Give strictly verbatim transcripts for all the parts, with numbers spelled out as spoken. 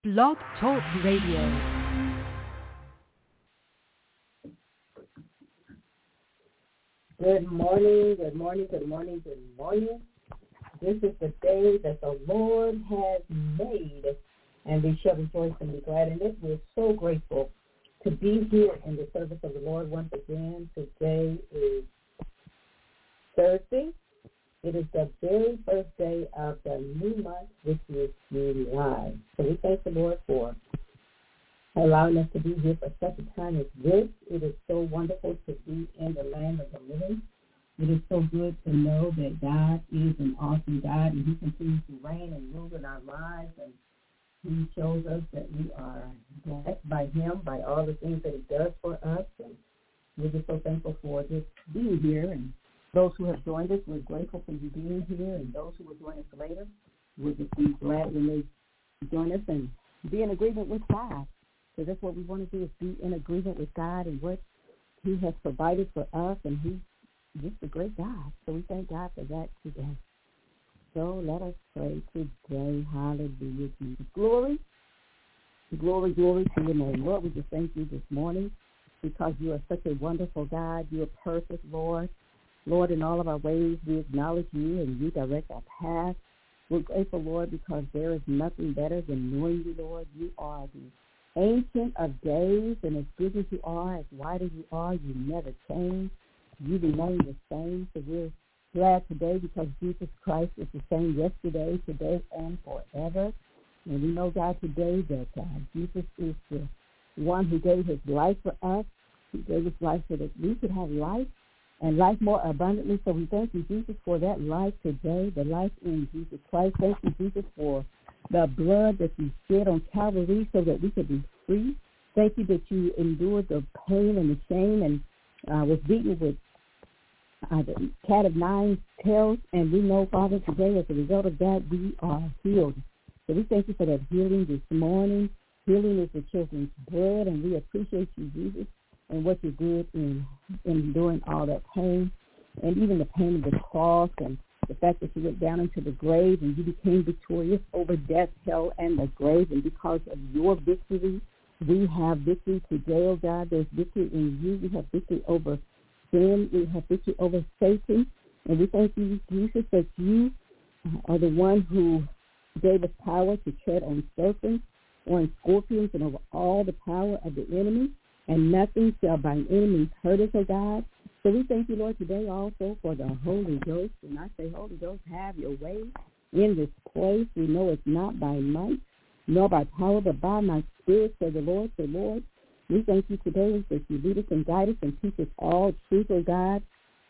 Blog Talk Radio. Good morning, good morning, good morning, good morning. This is the day that the Lord has made, and we shall rejoice and be glad in it. We're so grateful to be here in the service of the Lord once again. Today is Thursday. It is the very first day of the new month, which is July. So we thank the Lord for allowing us to be here for such a time as this. It is so wonderful to be in the land of the living. It is so good to know that God is an awesome God, and he continues to reign and rule in our lives, and he shows us that we are blessed by him, by all the things that he does for us, and we're just so thankful for just being here. And those who have joined us, we're grateful for you being here, and those who will join us later, we'll just be glad when they join us and be in agreement with God. So that's what we want to do, is be in agreement with God and what he has provided for us, and he's just a great God. So we thank God for that today. So let us pray today. Hallelujah, Jesus. Glory, glory, glory to your name. Lord, we just thank you this morning because you are such a wonderful God. You are perfect, Lord. Lord, in all of our ways, we acknowledge you and you direct our path. We're grateful, Lord, because there is nothing better than knowing you, Lord. You are the ancient of days, and as good as you are, as wide as you are, you never change. You remain the same. So we're glad today because Jesus Christ is the same yesterday, today, and forever. And we know, God, today that uh, Jesus is the one who gave his life for us. He gave his life so that we could have life and life more abundantly. So we thank you, Jesus, for that life today, the life in Jesus Christ. Thank you, Jesus, for the blood that you shed on Calvary so that we could be free. Thank you that you endured the pain and the shame and uh, was beaten with uh, the cat of nine tails. And we know, Father, today as a result of that, we are healed. So we thank you for that healing this morning. Healing is the children's bread, and we appreciate you, Jesus, and what you did in enduring all that pain, and even the pain of the cross, and the fact that you went down into the grave and you became victorious over death, hell, and the grave. And because of your victory, we have victory today, oh God. There's victory in you. We have victory over sin. We have victory over Satan. And we thank you, Jesus, that you are the one who gave us power to tread on serpents, on scorpions, and over all the power of the enemy. And nothing shall by any means hurt us, oh God. So we thank you, Lord, today also for the Holy Ghost. And I say, Holy Ghost, have your way in this place. We know it's not by might, nor by power, but by my spirit, said the Lord. So, Lord, we thank you today that you lead us and guide us and teach us all truth, oh God.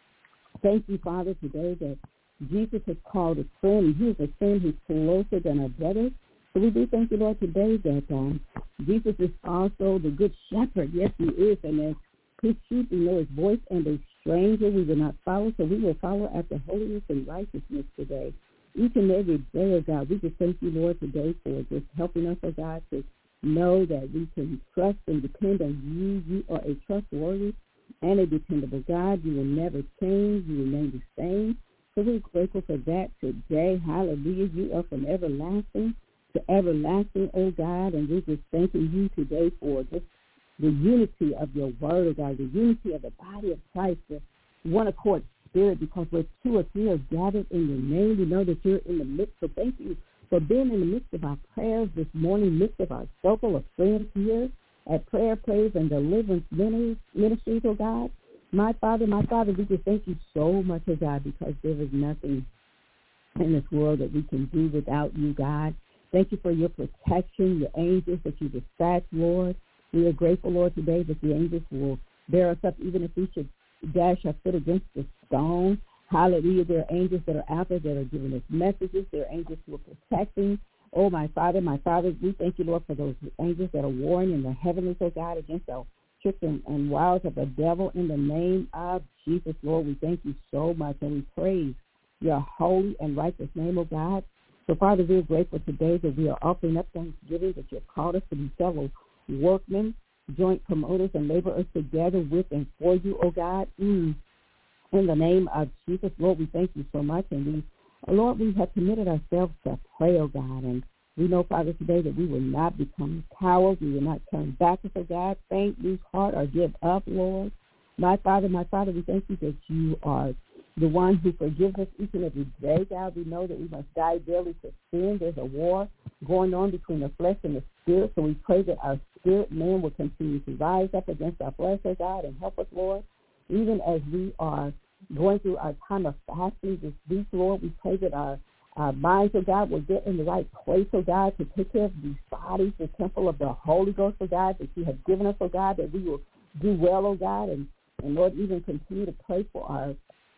Thank you, Father, today that Jesus is called a friend, and he is a friend who's closer than a brother. So we do thank you, Lord, today that um, Jesus is also the good shepherd. Yes, he is. And as his sheep, we know his voice, and a stranger we will not follow. So we will follow after holiness and righteousness today. Each and every day, oh God, we just thank you, Lord, today for just helping us, oh God, to know that we can trust and depend on you. You are a trustworthy and a dependable God. You will never change. You remain the same. So we're grateful for that today. Hallelujah. You are from everlasting to everlasting, oh God, and we're just thanking you today for just the unity of your word, oh God, the unity of the body of Christ, the one accord spirit, because where two or three are gathered in your name, we know that you're in the midst. So thank you for being in the midst of our prayers this morning, midst of our circle of friends here at Prayer, Praise, and Deliverance Ministries, oh God. My Father, my Father, we just thank you so much, oh God, because there is nothing in this world that we can do without you, God. Thank you for your protection, your angels that you dispatch, Lord. We are grateful, Lord, today that the angels will bear us up even if we should dash our foot against the stone. Hallelujah. There are angels that are out there that are giving us messages. There are angels who are protecting. Oh, my Father, my Father, we thank you, Lord, for those angels that are warring in the heavens, oh God, against our tricks and, and wiles of the devil. In the name of Jesus, Lord, we thank you so much, and we praise your holy and righteous name, oh God. So, Father, we're grateful today that we are offering up thanksgiving, that you have called us to be fellow workmen, joint promoters, and laborers together with and for you, oh God. Mm. In the name of Jesus, Lord, we thank you so much. And we, Lord, we have committed ourselves to pray, oh God. And We know, Father, today that we will not become cowards. We will not turn back, oh God, faint, lose heart, or give up, Lord. My Father, my Father, we thank you that you are the one who forgives us each and every day, God. We know that we must die daily to sin. There's a war going on between the flesh and the spirit, so we pray that our spirit man will continue to rise up against our flesh, oh God, and help us, Lord. Even as we are going through our time of fasting this week, Lord, we pray that our, our minds, oh God, will get in the right place, oh God, to take care of these bodies, the temple of the Holy Ghost, oh God, that you have given us, oh God, that we will do well, oh God, and, and Lord, even continue to pray for our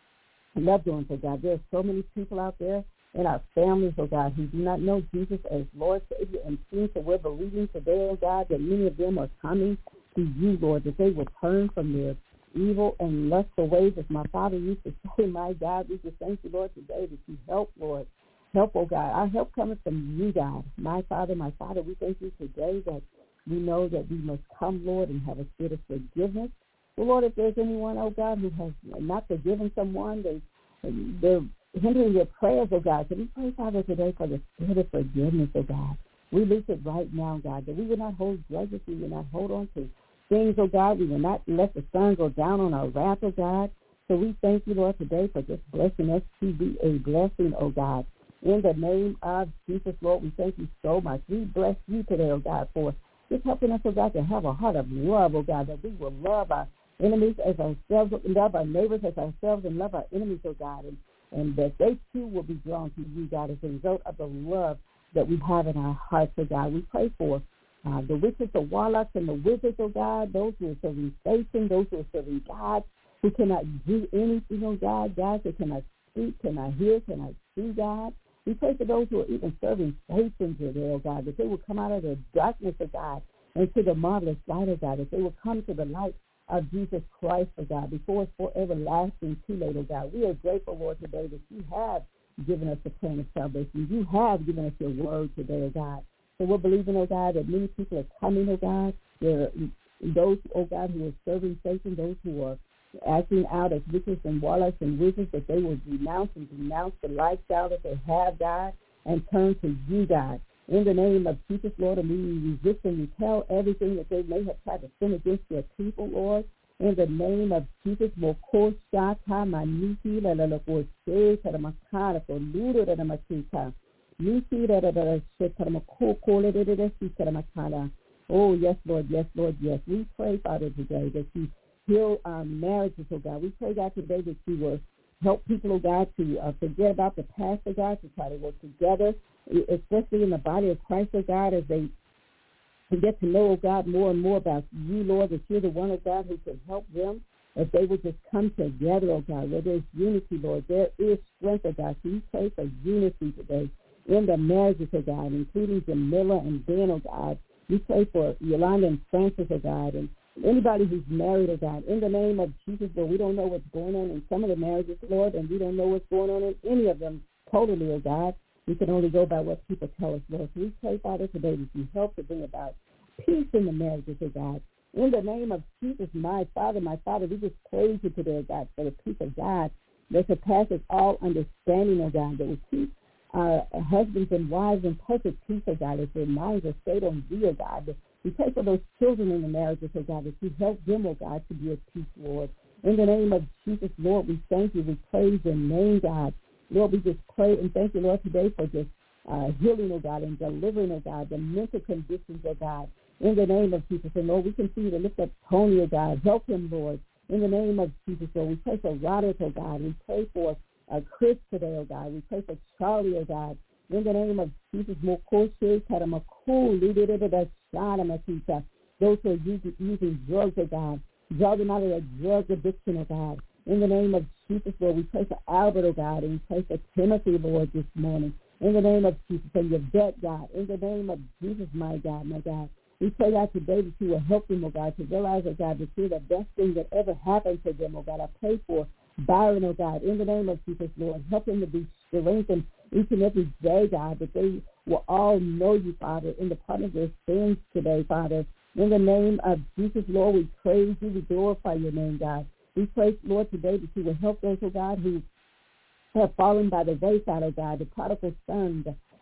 loved ones, oh God. There are so many people out there in our families, oh God, who do not know Jesus as Lord, Savior, and King. So we're believing today, oh God, that many of them are coming to you, Lord, that they will turn from their evil and lustful ways, as my Father used to say. My God, we just thank you, Lord, today that you help, Lord. Help, oh God. Our help coming from you, God. My Father, my Father, we thank you today that we know that we must come, Lord, and have a spirit of forgiveness. Well, Lord, if there's anyone, oh God, who has not forgiven someone, they, they're hindering their prayers, oh God. So we pray, Father, today for the spirit of forgiveness, oh God. We loose it right now, God, that we will not hold grudges, we will not hold on to things, oh God. We will not let the sun go down on our wrath, oh God. So we thank you, Lord, today for just blessing us to be a blessing, oh God. In the name of Jesus, Lord, we thank you so much. We bless you today, oh God, for just helping us, oh God, to have a heart of love, oh God, that we will love our enemies as ourselves, love our neighbors as ourselves, and love our enemies, oh God, and, and that they too will be drawn to you, God, as a result of the love that we have in our hearts, oh God. We pray for uh, the witches, the warlocks, and the wizards, oh God, those who are serving Satan, those who are serving God, who cannot do anything, oh God, God, who cannot speak, cannot hear, cannot see, God. We pray for those who are even serving Satan today, oh God, that they will come out of their darkness, oh God, into the marvelous light, oh God, that they will come to the light of Jesus Christ, oh God, before it's forever lasting too late, oh God. We are grateful, Lord, today that you have given us the plan of salvation. You have given us your word today, oh God. So we're believing, oh God, that many people are coming, oh God. There are those, oh God, who are serving Satan, those who are acting out as witches and warlocks and wizards, that they will denounce and denounce the lifestyle that they have, God, and turn to you, God. In the name of Jesus, Lord, and we resist and repel everything that they may have tried to sin against your people, Lord. In the name of Jesus, Moko Shaka Maniki La La La Koshe Taramakara Koludo Ramakita. Niki Rada Shetaramako Kola Taramakara. Oh, yes, Lord, yes, Lord, yes. We pray, Father, today that you heal our marriages, oh God. We pray, God, today that you will help people, oh God, to uh, forget about the past, oh God, to try to work together, especially in the body of Christ, oh God, as they get to know, oh God, more and more about you, Lord, that you're the one, oh God, who can help them. If they would just come together, oh God, where there's unity, Lord, there is strength, oh God. So we pray for unity today in the marriages, oh God, including Jamila and Ben, oh God. We pray for Yolanda and Francis, oh God, and anybody who's married, oh God, in the name of Jesus, Lord, we don't know what's going on in some of the marriages, Lord, and we don't know what's going on in any of them totally, oh God. We can only go by what people tell us, Lord. So we pray, Father, today that you help to bring about peace in the marriages, oh God. In the name of Jesus, my Father, my Father, we just praise you today, oh God, for the peace of God that surpasses all understanding, oh God, that will keep our husbands and wives in perfect peace, oh God, as their minds are stayed on thee, oh God. We pray for those children in the marriages, oh God, that you help them, oh God, to be at peace, Lord. In the name of Jesus, Lord, we thank you. We praise your name, God. Lord, we just pray and thank you, Lord, today for just uh, healing, oh God, and delivering, oh God, the mental conditions, oh God, in the name of Jesus. And Lord, we continue to lift up Tony, oh God. Help him, Lord, in the name of Jesus. Lord, we pray for Roderick, oh God. We pray for uh, Chris today, oh God. We pray for Charlie, oh God. In the name of Jesus, Mokoshe Karamaku, Lididididashadamakita. Those who are using, using drugs, oh God. Draw them out of their drug addiction, oh God. In the name of Jesus, Lord, we pray for Albert, oh God, and we pray for Timothy, Lord, this morning. In the name of Jesus, and your vet, God. In the name of Jesus, my God, my God. We pray, God, today that you will help them, oh God, to realize, oh God, that you're the best thing that ever happened to them, oh God. I pray for Byron, oh God, in the name of Jesus, Lord. Help them to be strengthened each and every day, God, that they will all know you, Father, in the pardon of their sins today, Father. In the name of Jesus, Lord, we praise you. We glorify your name, God. We pray, Lord, today that you will help those, oh God, who have fallen by the wayside, oh God, the prodigal son,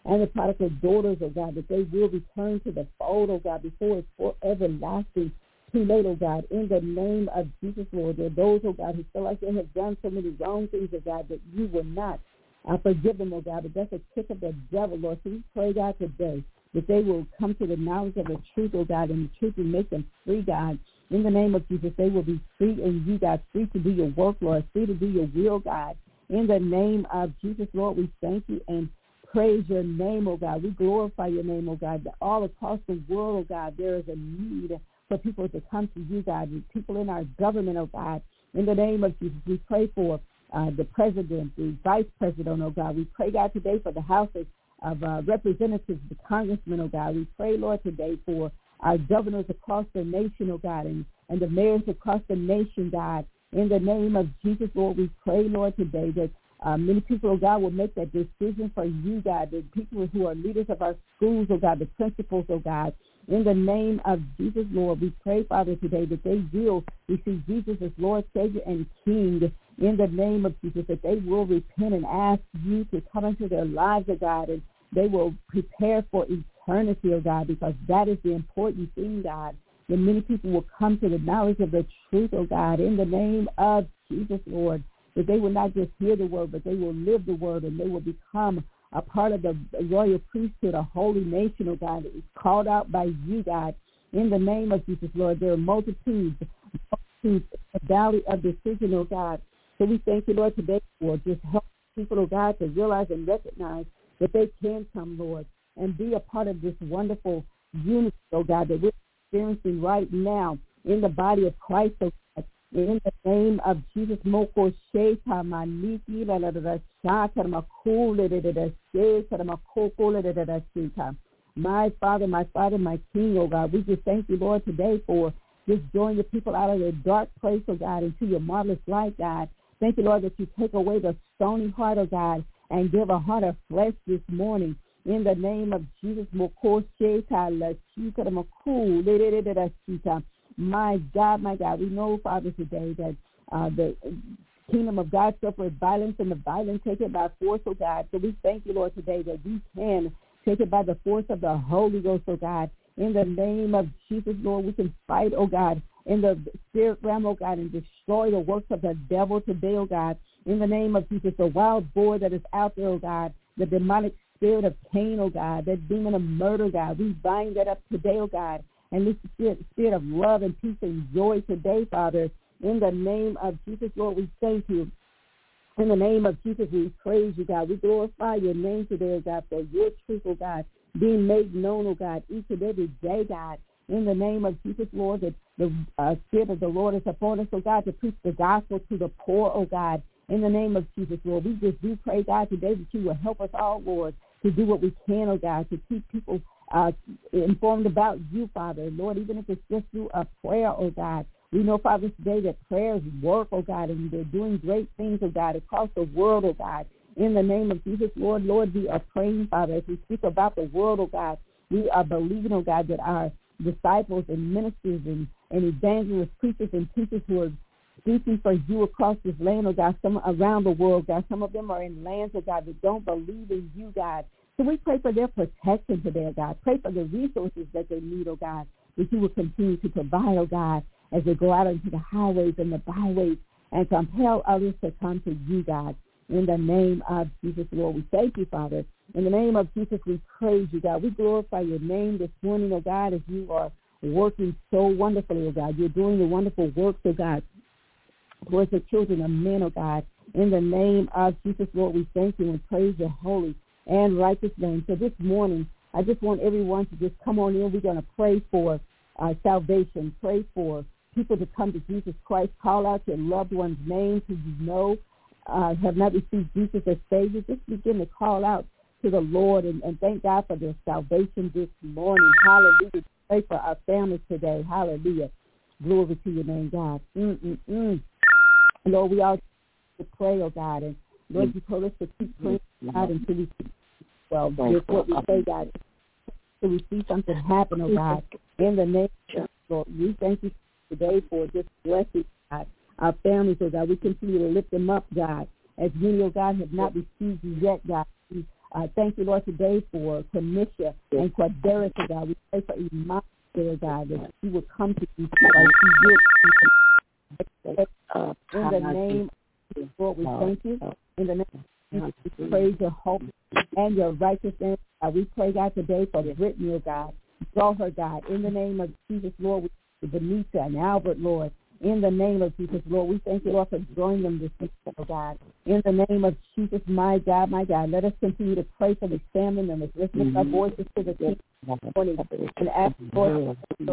and the prodigal daughters, oh God, that they will return to the fold, oh God, before it's forever lasting too late, oh God, in the name of Jesus, Lord. There are those, oh God, who feel like they have done so many wrong things, oh God, that you will not uh, forgive them, oh God, but that's a trick of the devil, Lord. So we pray, God, today that they will come to the knowledge of the truth, oh God, and the truth will make them free, God. In the name of Jesus, they will be free in you, God, free to do your work, Lord, free to do your will, God. In the name of Jesus, Lord, we thank you and praise your name, oh God. We glorify your name, oh God, that all across the world, oh God, there is a need for people to come to you, God, and people in our government, oh God. In the name of Jesus, we pray for uh, the president, the vice president, oh God. We pray, God, today for the House of, of uh, Representatives, the congressmen, oh God. We pray, Lord, today for our governors across the nation, oh God, and, and the mayors across the nation, God. In the name of Jesus, Lord, we pray, Lord, today that uh, many people, oh God, will make that decision for you, God, the people who are leaders of our schools, oh God, the principals, oh God. In the name of Jesus, Lord, we pray, Father, today that they will receive Jesus as Lord, Savior, and King. In the name of Jesus, that they will repent and ask you to come into their lives, oh God, and they will prepare for eternity, oh God, because that is the important thing, God. That many people will come to the knowledge of the truth, oh God, in the name of Jesus, Lord, that they will not just hear the word, but they will live the word, and they will become a part of the royal priesthood, a holy nation, oh God, that is called out by you, God. In the name of Jesus, Lord, there are multitudes, multitudes in the valley of decision, oh God. So we thank you, Lord, today for just helping people, oh God, to realize and recognize that they can come, Lord, and be a part of this wonderful unity, oh God, that we're experiencing right now in the body of Christ, oh God. In the name of Jesus, Moko Sheta Maniki La La La Shaka Makule La Sheta Makoko La La Sheta. My Father, my Father, my King, oh God, we just thank you, Lord, today for just drawing your people out of their dark place, oh God, into your marvelous light, God. Thank you, Lord, that you take away the stony heart, oh God, and give a heart of flesh this morning. In the name of Jesus, Moko Sheta La Shika Makule La La Sheta. My God, my God, we know, Father, today that uh, the kingdom of God suffered violence, and the violence take it by force, oh God. So we thank you, Lord, today that we can take it by the force of the Holy Ghost, oh God. In the name of Jesus, Lord, we can fight, oh God, in the spirit realm, oh God, and destroy the works of the devil today, oh God. In the name of Jesus, the wild boar that is out there, oh God, the demonic spirit of Cain, oh God, that demon of murder, God, we bind that up today, oh God. And this spirit, spirit of love and peace and joy today, Father, in the name of Jesus, Lord, we thank you. In the name of Jesus, we praise you, God. We glorify your name today, oh God, for your truth, oh God, being made known, oh God, each and every day, God. In the name of Jesus, Lord, that the uh, Spirit of the Lord is upon us, oh God, to preach the gospel to the poor, oh God. In the name of Jesus, Lord, we just do pray, God, today that you will help us all, Lord, to do what we can, oh God, to keep people Uh, informed about you, Father. Lord, even if it's just through a prayer, oh God. We know, Father, today that prayers work, oh God, and they're doing great things, oh God, across the world, oh God. In the name of Jesus, Lord, Lord, we are praying, Father, as we speak about the world, oh God. We are believing, oh God, that our disciples and ministers and, and evangelists, preachers and teachers who are speaking for you across this land, oh God, some around the world, God. Some of them are in lands, oh God, that don't believe in you, God. So we pray for their protection today, oh God. Pray for the resources that they need, oh God, that you will continue to provide, oh God, as they go out into the highways and the byways and compel others to come to you, God. In the name of Jesus, Lord, we thank you, Father. In the name of Jesus, we praise you, God. We glorify your name this morning, oh God, as you are working so wonderfully, oh God. You're doing the wonderful works, oh God, towards the children of men, oh God. In the name of Jesus, Lord, we thank you and praise your holy and righteous name. So this morning, I just want everyone to just come on in. We're going to pray for uh, salvation, pray for people to come to Jesus Christ, call out your loved one's name who you know uh, have not received Jesus as Savior. Just begin to call out to the Lord and, and thank God for their salvation this morning. Hallelujah. Pray for our families today. Hallelujah. Glory to your name, God. Mm-mm-mm. Lord, we all to pray, oh God, and Lord, you told us to keep praying, God, until we see, well, just what we say, God, until we see something happen, oh God. In the name of Jesus, Lord, we thank you today for just blessing, God, our families, oh God. We continue to lift them up, God, as many, oh God, have not received you yet, God. We Uh, thank you, Lord, today for Tanisha and Quadera, oh God. We pray for Iman, oh God, that she will come to you like she will. In the name of Lord, we thank you. In the name of Jesus, we praise your hope and your righteousness. Uh, we pray, God, today for Brittany, oh God. Draw her, God. In the name of Jesus, Lord, we pray for Benita and Albert, Lord. In the name of Jesus, Lord, we thank you, Lord, for drawing them this week, oh God. In the name of Jesus, my God, my God, let us continue to pray for the family members. Let's lift our voices to the King this morning and ask Lord,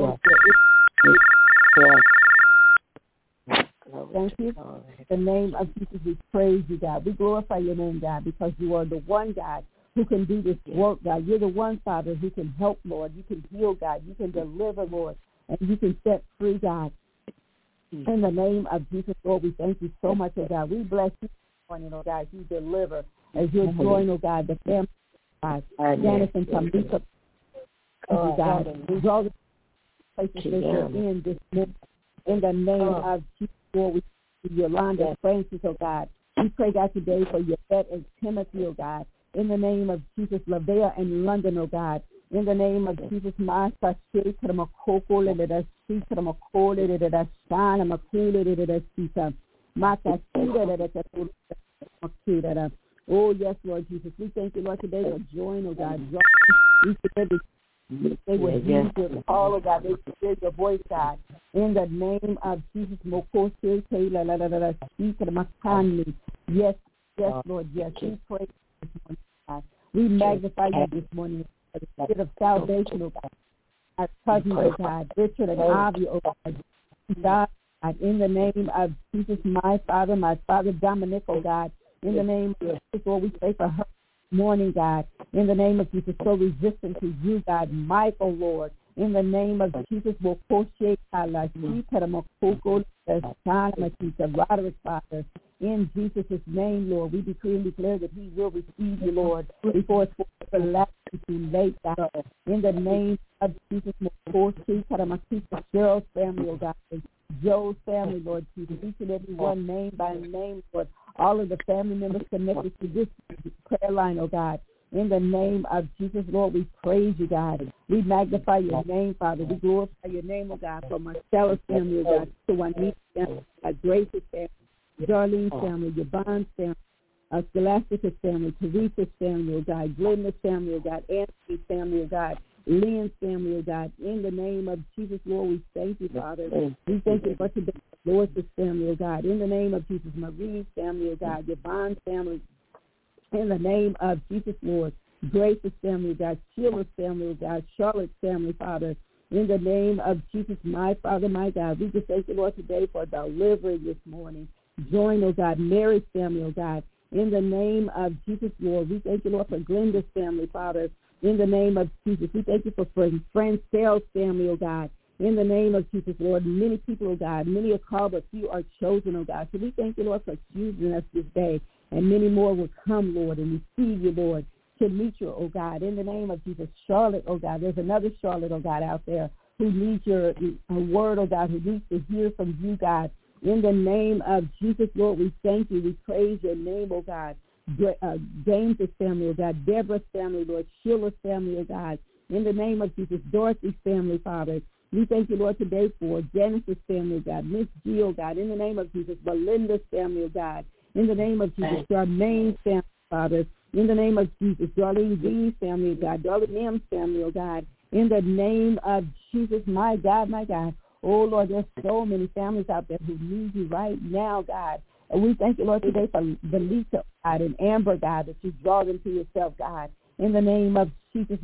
thank you. In the name of Jesus, we praise you, God. We glorify your name, God, because you are the one, God, who can do this work, God. You're the one, Father, who can help, Lord. You can heal, God. You can deliver, Lord. And you can set free, God. In the name of Jesus, Lord, we thank you so much, oh God. We bless you this morning, oh God, as you deliver, as you're drawing, oh God, the family, God, Janice and Tamika, oh God, we draw the places that you're in this morning. In the name of Jesus, Lord, we thank you, Yolanda, Francis, oh God. We pray, God, today for Yvette and Timothy, oh God. In the name of Jesus, Lavea and London, oh God. In the name of Jesus, Master, Shake, Ramakoko, let us see, Ramakole, let us shine, Ramakule, let us see, Mata, oh, yes, Lord Jesus. We thank you, Lord, today for join, oh God. Join each and every they will use your call, oh God. They will hear your voice, God. In the name of Jesus, Moko, la la la la la, speak, Ramakani. Yes, yes, Lord, yes. We pray this morning, God. We magnify you this morning. For the spirit of salvation, oh God. Our cousins, oh God, Richard and Avi, oh God. God, in the name of Jesus, my Father, my Father Dominic, oh God. In the name of Jesus, Lord, we pray for her this morning, God. In the name of Jesus, so resistant to you, God. Michael, Lord. In the name of Jesus, we'll Roderick, Father. In Jesus' name, Lord, we decree and declare that he will receive you, Lord, before it's for too late, God. In the name of Jesus, Cheryl's family, oh God, Joe's family, Lord Jesus, each and every one, name by name, Lord, all of the family members connected to this prayer line, oh God. In the name of Jesus, Lord, we praise you, God. We magnify your name, Father. We glorify your name, oh God, for Marcella's family, oh God, to Juanita's family, Grace's family, Darlene's family, Yvonne's family, uh, Scholastica's family, Teresa's family, oh God, Glenda's family, oh God, Anthony's family, oh God, Lynn's family, oh God. In the name of Jesus, Lord, we thank you, Father. We thank you for today, Lois' family, oh God. In the name of Jesus, Marie's family, oh God, Yvonne's family. In the name of Jesus, Lord, Grace's family, God, Sheila's family, oh God, Charlotte's family, Father. In the name of Jesus, my Father, my God, we just thank you, Lord, today for delivery this morning. Join, oh God, Mary's family, oh God. In the name of Jesus, Lord, we thank you, Lord, for Glenda's family, Father. In the name of Jesus, we thank you for friend Sarah's family, oh God. In the name of Jesus, Lord, many people, oh God, many are called, but few are chosen, oh God. So we thank you, Lord, for choosing us this day. And many more will come, Lord, and receive you, Lord, to meet you, oh God. In the name of Jesus, Charlotte, oh God, there's another Charlotte, oh God, out there who needs your a word, oh God, who needs to hear from you, God. In the name of Jesus, Lord, we thank you. We praise your name, oh God. Uh, James's family, oh God. Deborah's family, Lord. Sheila's family, oh God. In the name of Jesus, Dorothy's family, Father. We thank you, Lord, today for Janice's family, oh God. Miss G, oh God. In the name of Jesus, Belinda's family, oh God. In the name of Jesus, Charmaine's family, Father. In the name of Jesus, Darlene V's family, oh God. Darlene M's family, oh God. In the name of Jesus, my God, my God. Oh, Lord, there's so many families out there who need you right now, God. And we thank you, Lord, today for Belisa, God, and Amber, God, that you draw them to yourself, God. In the name of Jesus,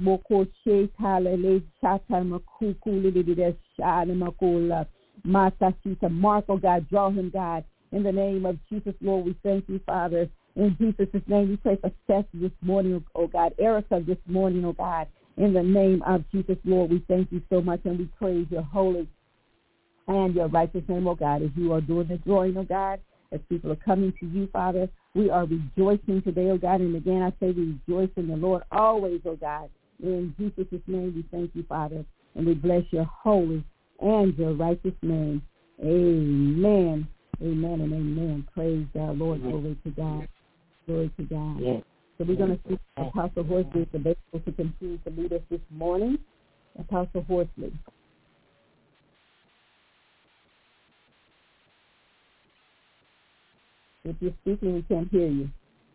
Marco, God, draw him, God. In the name of Jesus, Lord, we thank you, Father. In Jesus' name, we pray for Seth this morning, oh God. Erica this morning, oh God. In the name of Jesus, Lord, we thank you so much, and we praise your holy and your righteous name, oh God, as you are doing the drawing, oh God, as people are coming to you, Father. We are rejoicing today, oh God, and again, I say we rejoice in the Lord always, oh God. In Jesus' name, we thank you, Father, and we bless your holy and your righteous name. Amen. Amen and amen. Praise God, Lord. Glory to God. Glory to God. Yes. So we're going to see Apostle Horsley is available to continue to lead us this morning. Apostle Horsley. If you're speaking, we can't hear you.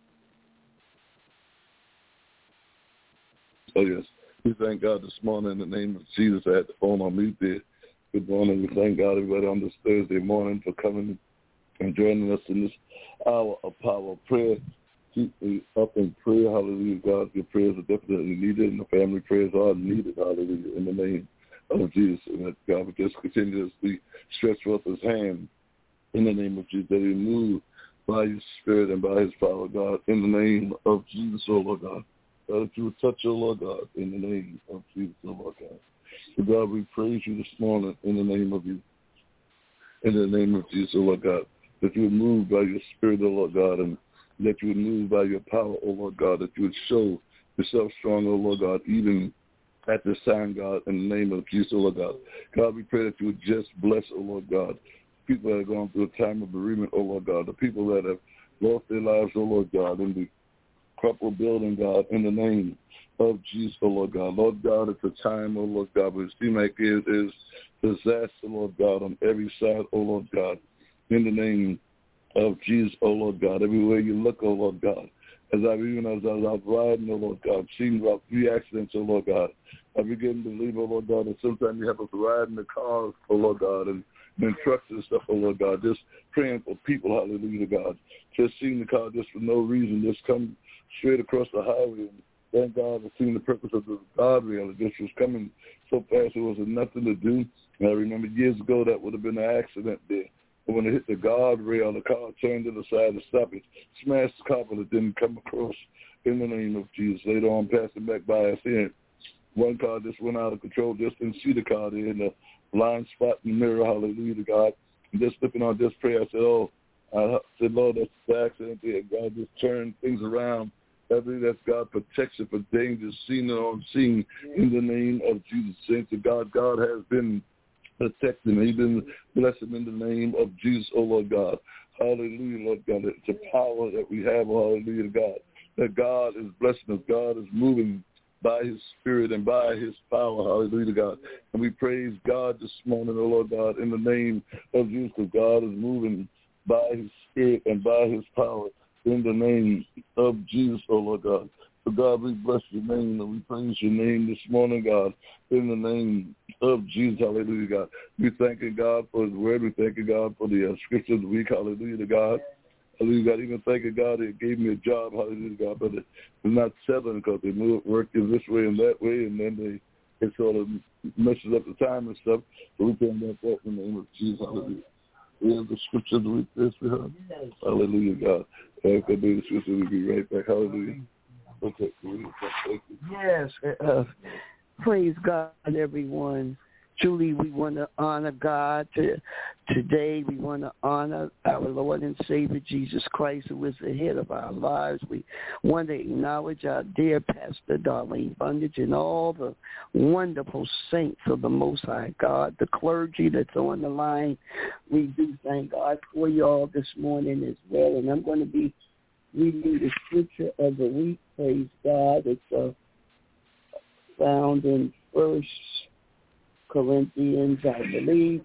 Oh, yes. We thank God this morning in the name of Jesus. I had the phone on mute there. Good morning. We thank God, everybody, on this Thursday morning for coming and joining us in this hour of power of prayer. Keep me up in prayer. Hallelujah, God. Your prayers are definitely needed, and the family prayers are needed. Hallelujah, in the name of Jesus. And that God would just continuously stretch forth his hand in the name of Jesus, that he move by his spirit and by his power, God, in the name of Jesus, oh Lord God. God, that you would touch, oh Lord God, in the name of Jesus, oh Lord God. So God, we praise you this morning in the name of you, in the name of Jesus, oh Lord God, that you would move by your spirit, oh Lord God, and that you would move by your power, oh Lord God, that you would show yourself strong, oh Lord God, even at this time, God, in the name of Jesus, oh Lord God. God, we pray that you would just bless, oh Lord God, people that are going through a time of bereavement, oh Lord God, the people that have lost their lives, oh Lord God, in the crumpled building, God, in the name of Jesus, oh Lord God. Lord God, it's a time, oh Lord God, but it seems like it is disaster, Lord God, on every side, oh Lord God, in the name of Jesus, oh Lord God. Everywhere you look, oh Lord God, as I even as I was out riding, oh Lord God, seeing about three accidents, oh Lord God, I begin to believe, oh Lord God, that sometimes you have us ride in the cars, oh Lord God, and and trucks and stuff, oh Lord God, just praying for people, hallelujah, God. Just seeing the car just for no reason, just come straight across the highway. And thank God for seeing the purpose of the guardrail. It just was coming so fast, it wasn't nothing to do. And I remember years ago that would have been an accident there. But when it hit the guardrail, the car turned to the side to stop it, smashed the car, but it didn't come across in the name of Jesus. Later on, passing back by us here, one car just went out of control, just didn't see the car there in the blind spot in the mirror, hallelujah to God. And just looking on this prayer, I said, oh, I said, Lord, that's the accident there. God just turned things around. I believe that's God protection for dangers seen and unseen in the name of Jesus. Saints of God, God has been protecting. He's been blessing in the name of Jesus, oh Lord God. Hallelujah, Lord God. It's a power that we have, hallelujah to God. That God is blessing us. God is moving by his spirit and by his power, hallelujah to God. And we praise God this morning, oh Lord God, in the name of Jesus, because God is moving by his spirit and by his power in the name of Jesus, oh Lord God. So God, we bless your name and we praise your name this morning, God, in the name of Jesus, hallelujah, God. We thanking God for his word. We thanking God for the uh, scripture of the week, hallelujah to God. Hallelujah, God. Even thanking God that gave me a job, hallelujah, God, but it's not settling because they move work in this way and that way, and then they it sort of messes up the time and stuff. So we thank God for that in the name of Jesus, hallelujah. We have the scripture of the week this we have. Hallelujah, God. After the scripture, we'll be right back. Hallelujah. Okay, thank you. Yes, uh, praise God, everyone. Truly, we want to honor God. To, today, we want to honor our Lord and Savior, Jesus Christ, who is the head of our lives. We want to acknowledge our dear Pastor Darlene Bundage and all the wonderful saints of the Most High God, the clergy that's on the line. We do thank God for you all this morning as well. And I'm going to be reading the scripture of the week. Praise God. It's uh, found in First Corinthians, I believe.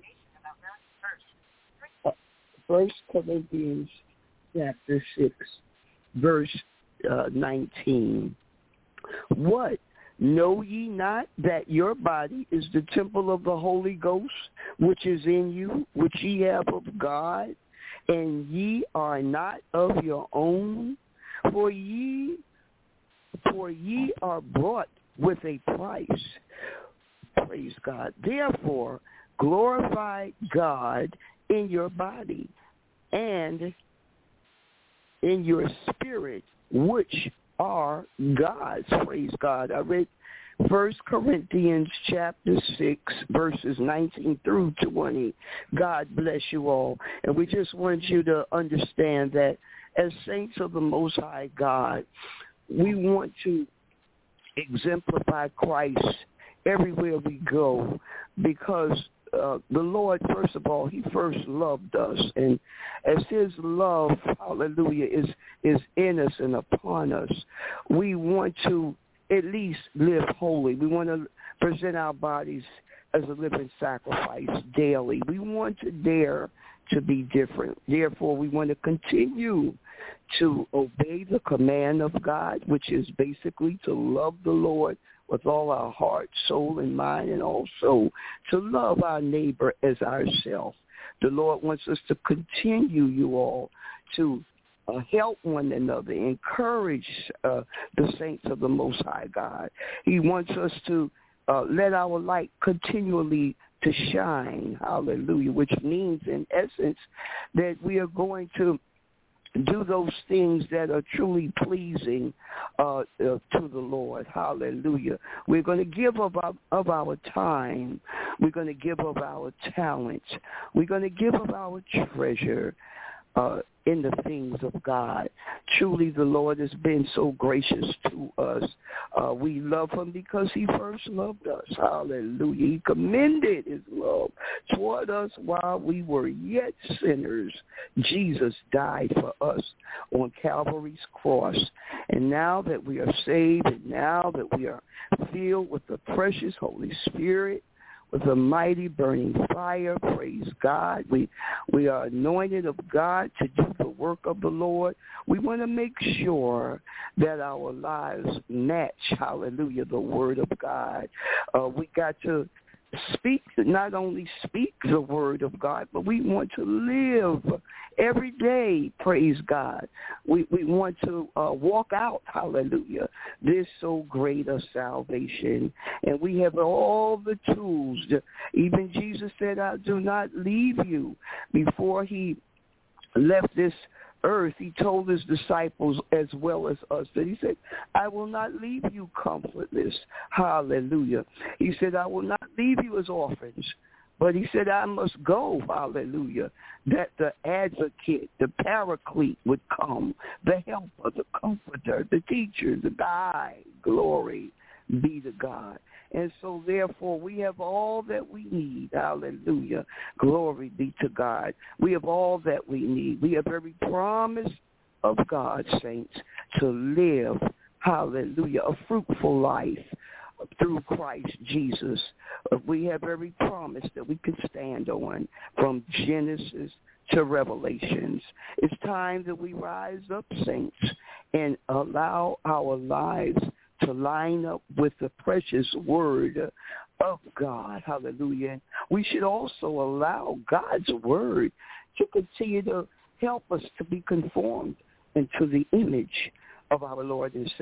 Uh, First Corinthians chapter six, verse uh, nineteen. What? Know ye not that your body is the temple of the Holy Ghost, which is in you, which ye have of God, and ye are not of your own? For ye, for ye are bought with a price. Praise God. Therefore, glorify God in your body and in your spirit, which are God's. Praise God. I read First Corinthians chapter six, verses nineteen through twenty. God bless you all. And we just want you to understand that as saints of the Most High God, we want to exemplify Christ everywhere we go, because uh, the Lord, first of all, he first loved us. And as his love, hallelujah, is, is in us and upon us, we want to at least live holy. We want to present our bodies as a living sacrifice daily. We want to dare to be different. Therefore, we want to continue to obey the command of God, which is basically to love the Lord with all our heart, soul, and mind, and also to love our neighbor as ourselves. The Lord wants us to continue, you all, to uh, help one another, encourage uh, the saints of the Most High God. He wants us to uh, let our light continually to shine, hallelujah, which means in essence that we are going to do those things that are truly pleasing uh, uh, to the Lord. Hallelujah. We're going to give of our, of our time. We're going to give of our talent. We're going to give of our treasure uh, in the things of God. Truly, the Lord has been so gracious to us. Uh, we love him because he first loved us. Hallelujah. He commended his love toward us while we were yet sinners. Jesus died for us on Calvary's cross. And now that we are saved, and now that we are filled with the precious Holy Spirit, with a mighty burning fire, praise God. We we are anointed of God to do the work of the Lord. We want to make sure that our lives match, hallelujah, the word of God. Uh, we got to speak, not only speak the word of God, but we want to live every day, praise God. We we want to uh, walk out, hallelujah, this so great a salvation. And we have all the tools. Even Jesus said, I do not leave you. Before he left this earth, he told his disciples as well as us that he said, I will not leave you comfortless. Hallelujah. He said, I will not leave you as orphans. But he said, I must go, hallelujah, that the advocate, the paraclete would come, the helper, the comforter, the teacher, the guide, glory be to God. And so, therefore, we have all that we need. Hallelujah. Glory be to God. We have all that we need. We have every promise of God, saints, to live, hallelujah, a fruitful life through Christ Jesus. We have every promise that we can stand on from Genesis to Revelations. It's time that we rise up, saints, and allow our lives to line up with the precious word of God. Hallelujah. We should also allow God's word to continue to help us to be conformed into the image of our Lord and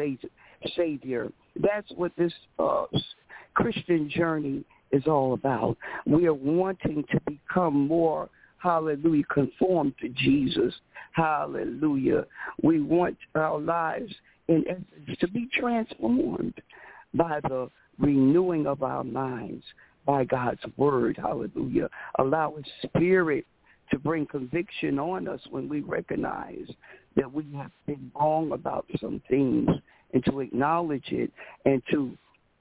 Savior. That's what this uh, Christian journey is all about. We are wanting to become more, hallelujah, conformed to Jesus. Hallelujah. We want our lives, in essence, to be transformed by the renewing of our minds, by God's word. Hallelujah. Allow his spirit to bring conviction on us when we recognize that we have been wrong about some things, and to acknowledge it and to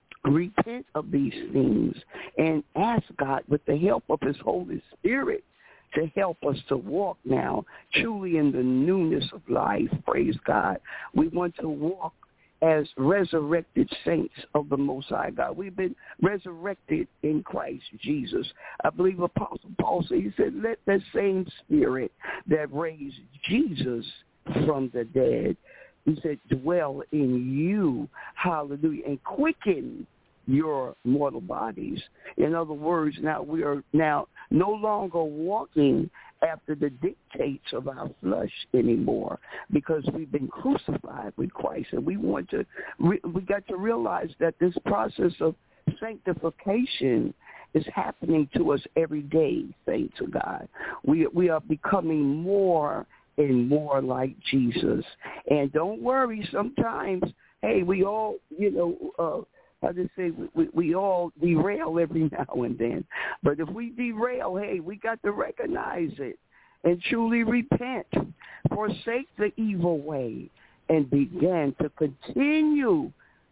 repent of these things and ask God with the help of his Holy Spirit to help us to walk now truly in the newness of life, praise God. We want to walk as resurrected saints of the Most High God. We've been resurrected in Christ Jesus. I believe Apostle Paul said, he said, let that same spirit that raised Jesus from the dead, he said, dwell in you, hallelujah, and quicken your mortal bodies. In other words, now we are now no longer walking after the dictates of our flesh anymore, because we've been crucified with Christ, and we want to we got to realize that this process of sanctification is happening to us every day, thanks to God. We we are becoming more and more like Jesus. And don't worry, sometimes, hey, we all, you know, uh, I just say we, we, we all derail every now and then. But if we derail, hey, we got to recognize it and truly repent, forsake the evil way, and begin to continue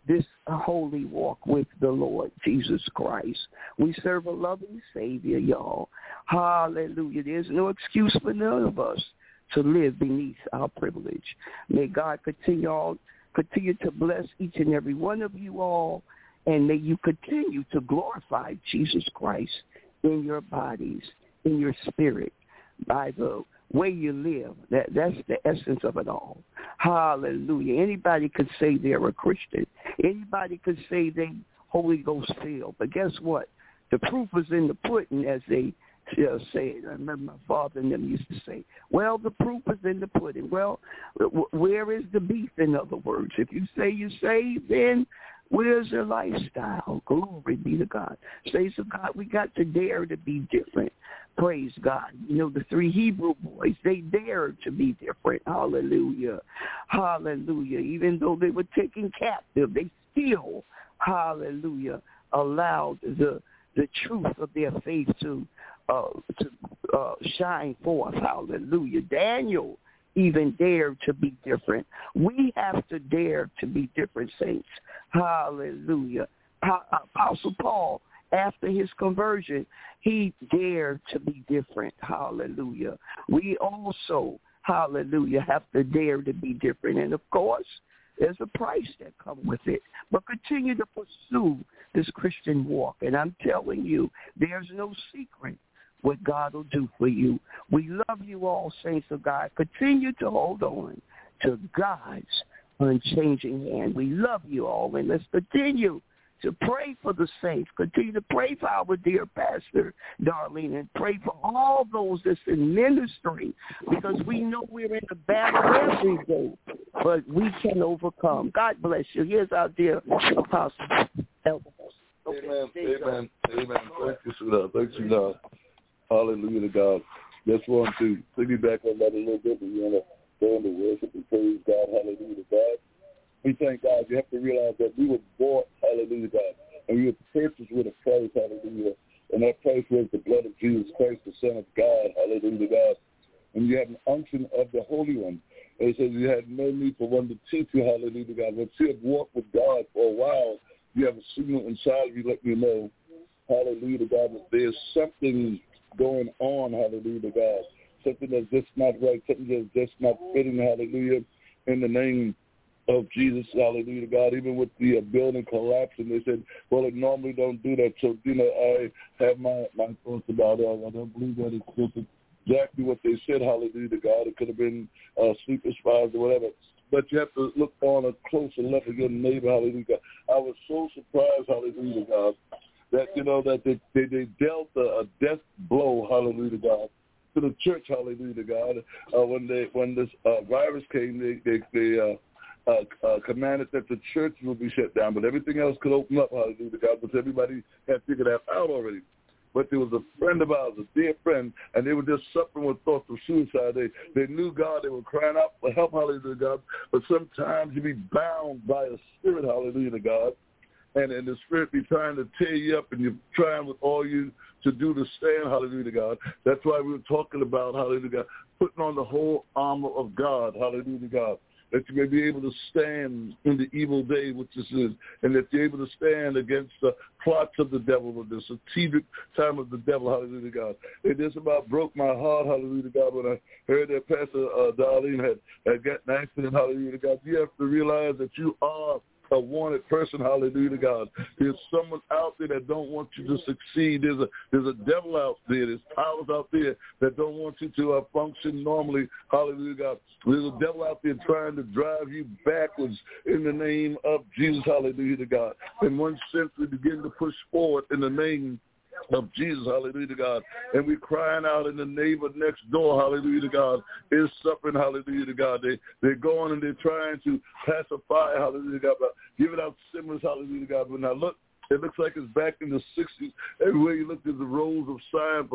this holy walk with the Lord Jesus Christ. We serve a loving Savior, y'all. Hallelujah. There's no excuse for none of us to live beneath our privilege. May God continue, all, continue to bless each and every one of you all, and may you continue to glorify Jesus Christ in your bodies, in your spirit, by the way you live. That, that's the essence of it all. Hallelujah. Anybody could say they're a Christian. Anybody could say they Holy Ghost filled. But guess what? The proof is in the pudding, as they uh, say. I remember my father and them used to say, well, the proof is in the pudding. Well, w- where is the beef, in other words? If you say you're saved, then where's your lifestyle? Glory be to God. Say to God, we got to dare to be different. Praise God. You know, the three Hebrew boys, they dared to be different. Hallelujah. Hallelujah. Even though they were taken captive, they still, hallelujah, allowed the the truth of their faith to uh, to uh, shine forth. Hallelujah. Daniel even dared to be different. We have to dare to be different, saints. Hallelujah. Apostle Paul, after his conversion, he dared to be different. Hallelujah. We also, hallelujah, have to dare to be different. And, of course, there's a price that comes with it. But continue to pursue this Christian walk. And I'm telling you, there's no secret what God will do for you. We love you all, saints of God. Continue to hold on to God's unchanging hand. We love you all, and let's continue to pray for the saints. Continue to pray for our dear pastor, Darlene, and pray for all those that's in ministry, because we know we're in a battle every day, but we can overcome. God bless you. Here's our dear Apostle. Okay. Amen. Amen. Amen. Thank you, sweetheart. Thank you, God. Hallelujah to God. Just want to piggyback on that a little bit. We want to go into worship and praise God. Hallelujah to God. We thank God. You have to realize that we were bought, hallelujah, God, and we were purchased with a price, hallelujah, and that price was the blood of Jesus Christ, the Son of God, hallelujah, God. And you have an unction of the Holy One. And it says you had no need for one to teach you, hallelujah, God. Once you have walked with God for a while, you have a signal inside of you letting you know, hallelujah, God, that there's something going on, hallelujah, God. Something that's just not right, something that's just not fitting, hallelujah, in the name of Jesus, hallelujah, God. Even with the uh, building collapsing, they said, well, it normally don't do that. So, you know, I have my, my thoughts about it. I don't believe that it's just exactly what they said, hallelujah, God. It could have been uh, sleeper spies or whatever. But you have to look on a closer level at your neighbor, hallelujah, God. I was so surprised, hallelujah, God, that, you know, that they, they, they dealt a, a death blow, hallelujah, God, to the church, hallelujah, God. Uh, when they when this uh, virus came, they, they, they uh, uh, uh, commanded that the church would be shut down, but everything else could open up, hallelujah, God, because everybody had figured that out already. But there was a friend of ours, a dear friend, and they were just suffering with thoughts of suicide. They they knew God. They were crying out for help, hallelujah, God. But sometimes you be bound by a spirit, hallelujah, God. And, and the spirit be trying to tear you up, and you're trying with all you to do to stand, hallelujah, God. That's why we were talking about, hallelujah, God, putting on the whole armor of God, hallelujah, God, that you may be able to stand in the evil day, which this is, and that you're able to stand against the plots of the devil, or the strategic time of the devil, hallelujah, God. It just about broke my heart, hallelujah, God, when I heard that Pastor uh, Darlene had, had gotten an accident, hallelujah, God. You have to realize that you are a wanted person, hallelujah, God. There's someone out there that don't want you to succeed. There's a there's a devil out there. There's powers out there that don't want you to uh, function normally, hallelujah, God. There's a devil out there trying to drive you backwards in the name of Jesus, hallelujah, God. In one sense, we begin to push forward in the name of Jesus, hallelujah to God. And we're crying out, in the neighbor next door, hallelujah to God, is suffering, hallelujah to God. They, they're going and they're trying to pacify, hallelujah to God, by giving out stimulus, hallelujah to God. When I look, it looks like it's back in the sixties. Everywhere you look, there's the rolls of sign for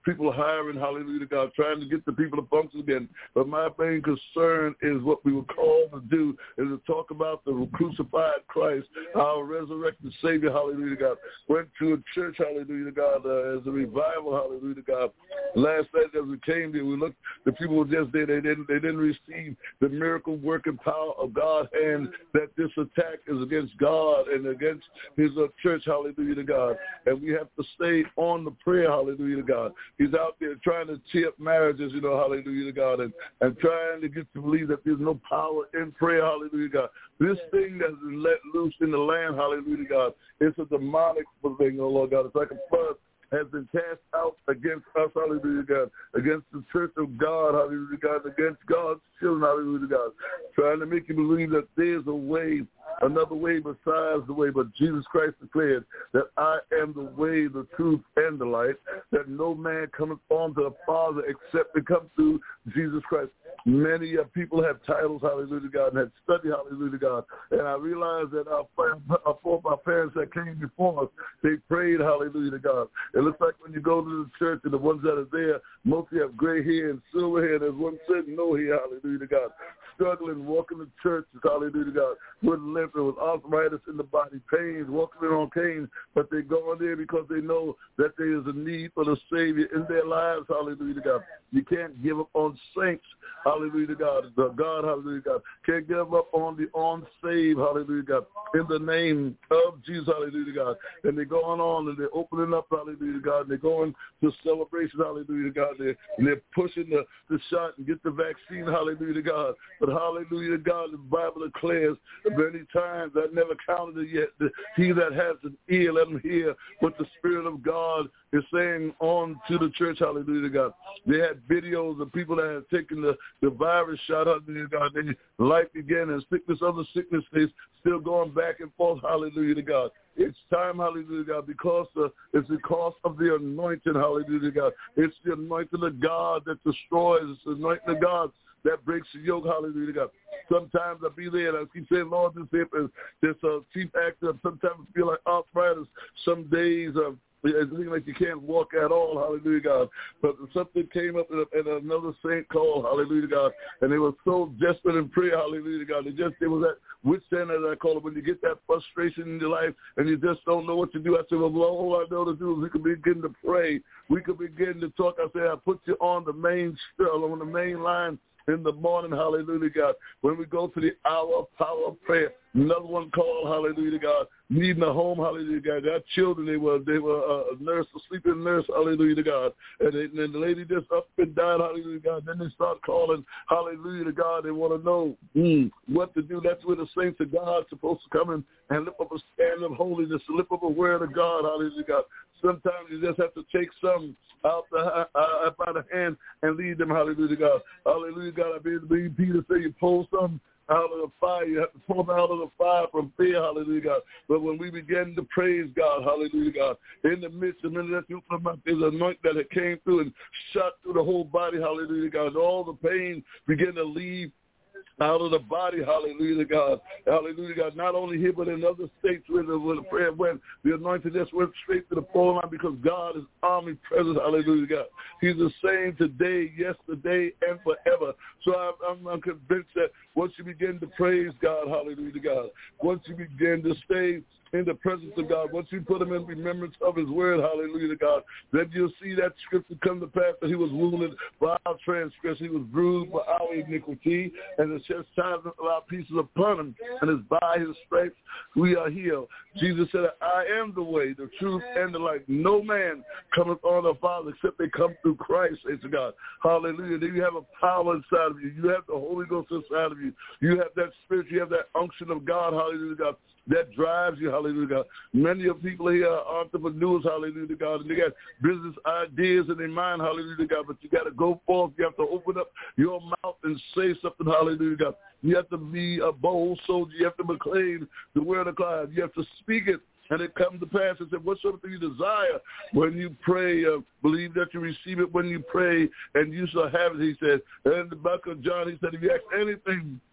people hiring, hallelujah to God, trying to get the people to function again. But my main concern is what we were called to do, is to talk about the crucified Christ, our resurrected Savior, hallelujah to God. Went to a church, hallelujah to God, uh, as a revival, hallelujah to God. Last night as we came there, we looked, the people were just there. They didn't, they didn't receive the miracle working power of God, and that this attack is against God and against his uh, church, hallelujah to God. And we have to stay on the prayer, hallelujah to God. He's out there trying to tear up marriages, you know, hallelujah to God, and, and trying to get to believe that there's no power in prayer, hallelujah to God. This thing that's been let loose in the land, hallelujah to God, it's a demonic thing, oh Lord God. It's like a flood has been cast out against us, hallelujah, God, against the church of God, hallelujah, God, against God's children, hallelujah, God, trying to make you believe that there's a way, another way besides the way, but Jesus Christ declared that I am the way, the truth, and the light, that no man cometh unto the Father except to come through Jesus Christ. Many uh, people have titles, hallelujah, God, and have studied, hallelujah, God, and I realize that our, our, our parents that came before us, they prayed, hallelujah, God. It looks like when you go to the church and the ones that are there, mostly have gray hair and silver hair. There's one sitting no hair, hallelujah to God, struggling, walking to church, hallelujah to God, with limp, with arthritis in the body, pains, walking on canes, but they go in there because they know that there is a need for the Savior in their lives, hallelujah to God. You can't give up on saints, hallelujah to God, the God, hallelujah to God. Can't give up on the unsaved, hallelujah to God, in the name of Jesus, hallelujah to God. And they're going on and they're opening up, hallelujah to God, and they're going to celebration, hallelujah to God, they're, and they're pushing the, the shot and get the vaccine, hallelujah to God. But hallelujah to God, the Bible declares many times, I never counted it yet, that he that has an ear, let him hear what the Spirit of God is saying on to the church, hallelujah to God. They had videos of people that had taken the, the virus shot, hallelujah to God. Then life began and sickness, other sickness, they still going back and forth, hallelujah to God. It's time, hallelujah to God, because uh, it's because of the anointing, hallelujah to God. It's the anointing of God that destroys. It's the anointing of God that breaks the yoke, hallelujah to God. Sometimes I be there and I keep saying, Lord, this hip is this uh, chief actor. Sometimes I feel like arthritis. Some days uh, it seems like you can't walk at all, hallelujah God. But something came up and another saint called, hallelujah God, and they were so desperate in prayer, hallelujah God. They just, it was that witch center that I call it, when you get that frustration in your life and you just don't know what to do. I said, well, all I know to do is we can begin to pray. We can begin to talk. I said, I put you on the main, on the main line in the morning, hallelujah God, when we go to the hour of power of prayer. Another one called, hallelujah God, needing a home, hallelujah God. Their children, they were they were uh, a nurse, a sleeping nurse, hallelujah to God. And, they, and the lady just up and died, hallelujah to God. Then they start calling, hallelujah to God. They want to know mm, what to do. That's where the saints of God are supposed to come in and lift up a stand of holiness, to lift up a word of God, hallelujah to God. Sometimes you just have to take some out the, uh, by the hand and lead them, hallelujah to God. Hallelujah God. I believe Peter said you pull some out of the fire. You have to pull them out of the fire from fear, hallelujah God. But when we begin to praise God, hallelujah God, in the midst of the minute that you open up, there's an anointing that it came through and shot through the whole body, hallelujah God. And all the pain began to leave out of the body, hallelujah to God, hallelujah God, not only here but in other states where the, where the prayer went, the anointing just went straight to the phone line because God is omnipresent, hallelujah God. He's the same today, yesterday, and forever. So I'm, I'm, I'm convinced that once you begin to praise God, hallelujah to God, once you begin to stay in the presence of God, once you put him in remembrance of his word, hallelujah to God, then you'll see that scripture come to pass that he was wounded for our transgression, he was bruised for our iniquity, and the chastisement of our pieces upon him, and it's by his stripes we are healed. Jesus said, I am the way, the truth, and the life. No man cometh on the Father except they come through Christ, say to God. Hallelujah. Then you have a power inside of you. You have the Holy Ghost inside of you. You have that spirit. You have that unction of God, hallelujah God, that drives you, hallelujah God. Many of people here are entrepreneurs, hallelujah God, and they got business ideas in their mind, hallelujah God, but you got to go forth. You have to open up your mouth and say something, hallelujah God. You have to be a bold soldier. You have to proclaim the word of God. You have to speak it, and it comes to pass. And said, whatsoever you desire when you pray, uh, believe that you receive it when you pray, and you shall have it, he said. And in the book of John, he said, if you ask anything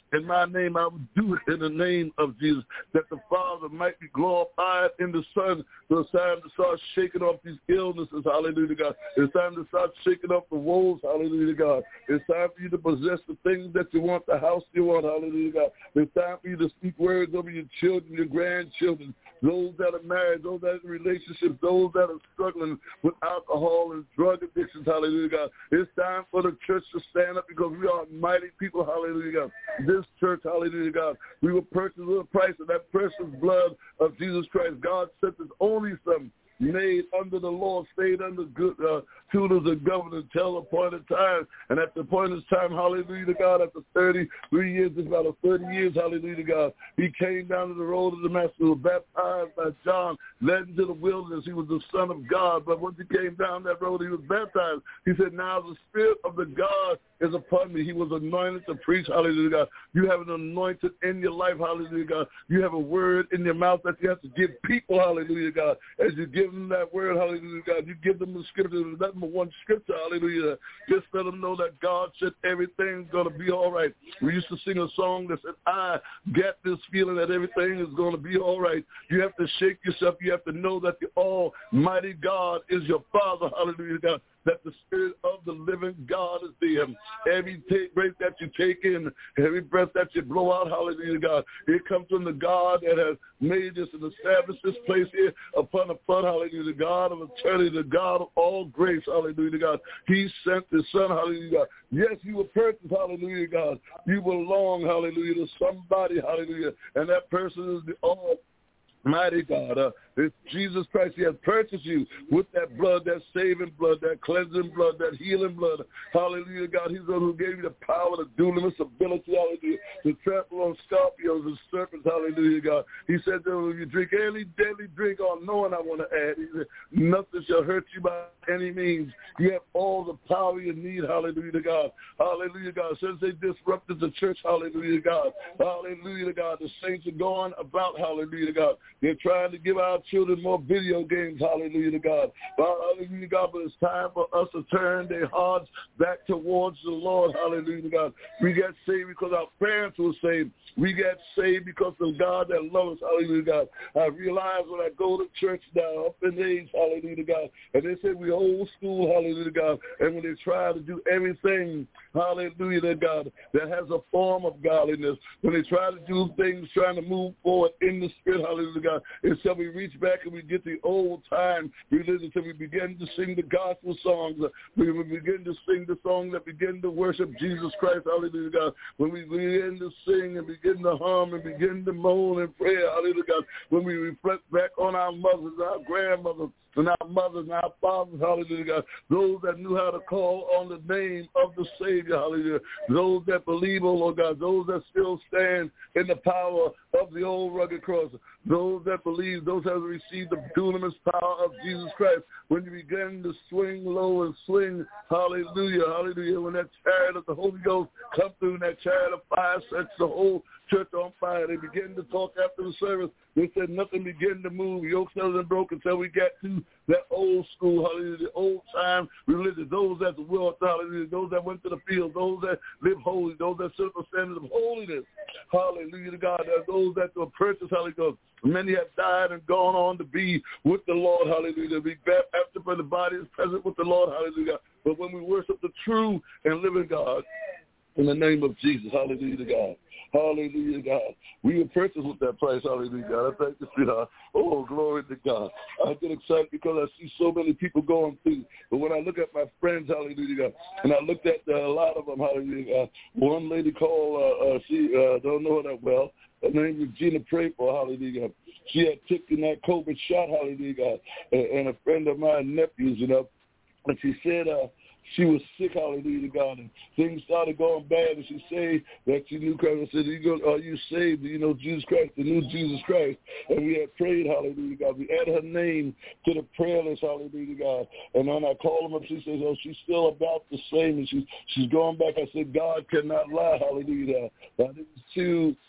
in my name. I will do it in the name of Jesus, that the Father might be glorified in the Son. So it's time to start shaking off these illnesses, hallelujah, God. It's time to start shaking off the woes, hallelujah, God. It's time for you to possess the things that you want, the house you want, hallelujah, God. It's time for you to speak words over your children, your grandchildren, those that are married, those that are in relationships, those that are struggling with alcohol and drug addictions, hallelujah, God. It's time for the church to stand up because we are mighty people, hallelujah, God. This church, hallelujah, God, we were purchased with a price, and that precious blood of Jesus Christ. God sent his only Son, made under the law, stayed under good uh, tutors and governors until appointed time. And at the appointed time, hallelujah to God, after thirty-three years, it's about a thirty years, hallelujah to God, he came down to the road of Damascus, was baptized by John, led into the wilderness. He was the Son of God. But once he came down that road, he was baptized. He said, now the Spirit of the God is upon me. He was anointed to preach, hallelujah God. You have an anointed in your life, hallelujah God. You have a word in your mouth that you have to give people, hallelujah God. As you give them that word, hallelujah God, you give them the scripture, number one scripture, hallelujah. Just let them know that God said everything's going to be all right. We used to sing a song that said, I get this feeling that everything is going to be all right. You have to shake yourself. You have to know that the Almighty God is your Father, hallelujah God, that the Spirit of the living God is there. Every take, breath that you take in, every breath that you blow out, hallelujah God, it comes from the God that has made this and established this place here upon the flood, hallelujah, the God of eternity, the God of all grace, hallelujah God. He sent his Son, hallelujah God. Yes, you were purchased, hallelujah God. You belong, hallelujah, to somebody, hallelujah, and that person is the all mighty God. Uh, it's Jesus Christ. He has purchased you with that blood, that saving blood, that cleansing blood, that healing blood. Hallelujah, God. He's the one who gave you the power, the dunamis ability, hallelujah, to trample on scorpions and serpents, hallelujah, God. He said that when you drink any deadly drink, or knowing I want to add, he said, nothing shall hurt you by any means. You have all the power you need, hallelujah, God. Hallelujah, God. Since they disrupted the church, hallelujah, God. Hallelujah, God. The saints are going about, hallelujah, God. They're trying to give our children more video games, hallelujah to God. Hallelujah, God, but it's time for us to turn their hearts back towards the Lord, hallelujah to God. We got saved because our parents were saved. We got saved because of God that loves us, hallelujah to God. I realize when I go to church now, up in age, hallelujah to God, and they say we old school, hallelujah to God, and when they try to do everything, hallelujah to God, that has a form of godliness, when they try to do things trying to move forward in the Spirit, hallelujah to God, until we reach back and we get the old time religion, until we begin to sing the gospel songs, we begin to sing the song that begin to worship Jesus Christ, hallelujah God, when we begin to sing and begin to hum and begin to moan and pray, hallelujah God, when we reflect back on our mothers, our grandmothers, and our mothers and our fathers, hallelujah, God, those that knew how to call on the name of the Savior, hallelujah, those that believe, oh Lord God, those that still stand in the power of the old rugged cross, those that believe, those that have received the dunamis power of Jesus Christ, when you begin to swing low and swing, hallelujah, hallelujah, when that chariot of the Holy Ghost comes through and that chariot of fire sets the whole church on fire. They begin to talk after the service. They said nothing began to move. Yokes hasn't broken until we got to that old school, hallelujah, the old time religion. Those that the world, hallelujah, those that went to the field, those that live holy, those that serve the standards of holiness, hallelujah to God. Those that were purchased, hallelujah. Many have died and gone on to be with the Lord, hallelujah, to be baptized when the body is present with the Lord, hallelujah. But when we worship the true and living God, in the name of Jesus, hallelujah to God. Hallelujah, God. We were purchased with that price, hallelujah, God. I thank you, sweetheart. Oh, glory to God. I get excited because I see so many people going through. But when I look at my friends, hallelujah, God, and I looked at uh, a lot of them, hallelujah, God. One lady called, uh, uh, she uh, don't know her that well. Her name was Gina Pray for, hallelujah, God. She had taken that COVID shot, hallelujah, God. And, and a friend of mine, nephews, you know, and she said, uh, she was sick, hallelujah to God, and things started going bad, and she said that she knew Christ. I said, you go, are you saved? Do you know Jesus Christ, the new Jesus Christ? And we had prayed, hallelujah to God. We added her name to the prayer list, hallelujah to God. And when I called them up, she says, oh, she's still about the same, and she's, she's going back. I said, God cannot lie, hallelujah to God. Now, this is two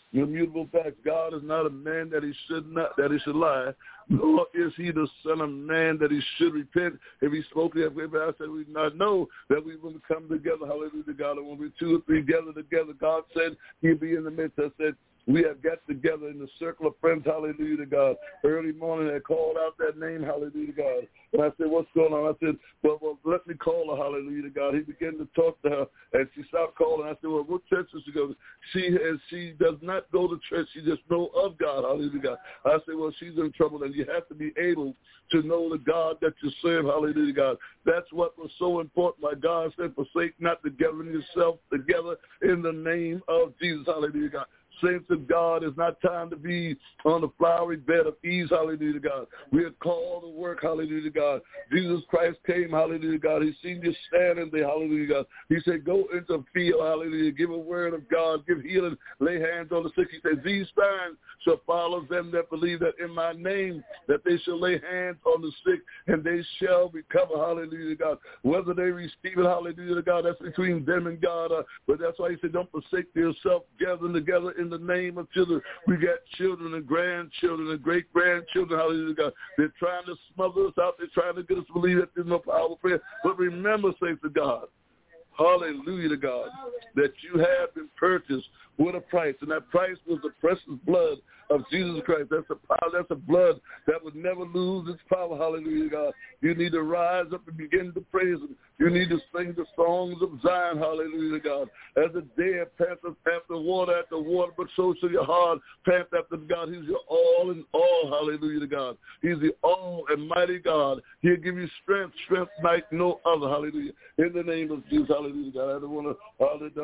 Immutable facts. God is not a man that he should not, that he should lie, nor is he the son of man that he should repent. If he spoke that way, but I said we not know that we will come together. Hallelujah to God. And when we two or three gather together, God said he'll be in the midst. I said, we have got together in the circle of friends, hallelujah to God. Early morning, I called out that name, hallelujah to God. And I said, what's going on? I said, well, well, let me call her, hallelujah to God. He began to talk to her, and she stopped calling. I said, well, what church does she go to? She, has, she does not go to church. She just knows of God, hallelujah to God. I said, well, she's in trouble, and you have to be able to know the God that you serve, hallelujah to God. That's what was so important. My God said, forsake not to gather yourself together in the name of Jesus, hallelujah to God. Saints of God, it's not time to be on the flowery bed of ease, hallelujah to God. We are called to work, hallelujah to God. Jesus Christ came, hallelujah to God. He seen you standing there, hallelujah to God. He said, go into the field, hallelujah, give a word of God, give healing, lay hands on the sick. He said, these signs shall follow them that believe that in my name, that they shall lay hands on the sick, and they shall recover, hallelujah to God. Whether they receive it, hallelujah to God, that's between them and God. Uh, but that's why he said, don't forsake yourself, gathering together in the name of children. We got children and grandchildren and great-grandchildren, hallelujah God. They're trying to smother us out. They're trying to get us to believe that there's no power of prayer. But remember, saints of God, hallelujah to God, that you have been purchased with a price, and that price was the precious blood of Jesus Christ. That's a power, that's a blood that would never lose its power, hallelujah God. You need to rise up and begin to praise him. You need to sing the songs of Zion, hallelujah God. As a deer pants after water, after water, but so shall your heart pant after God. He's your all in all, hallelujah to God. He's the all and mighty God. He'll give you strength, strength like no other, hallelujah. In the name of Jesus, hallelujah God. I don't want to,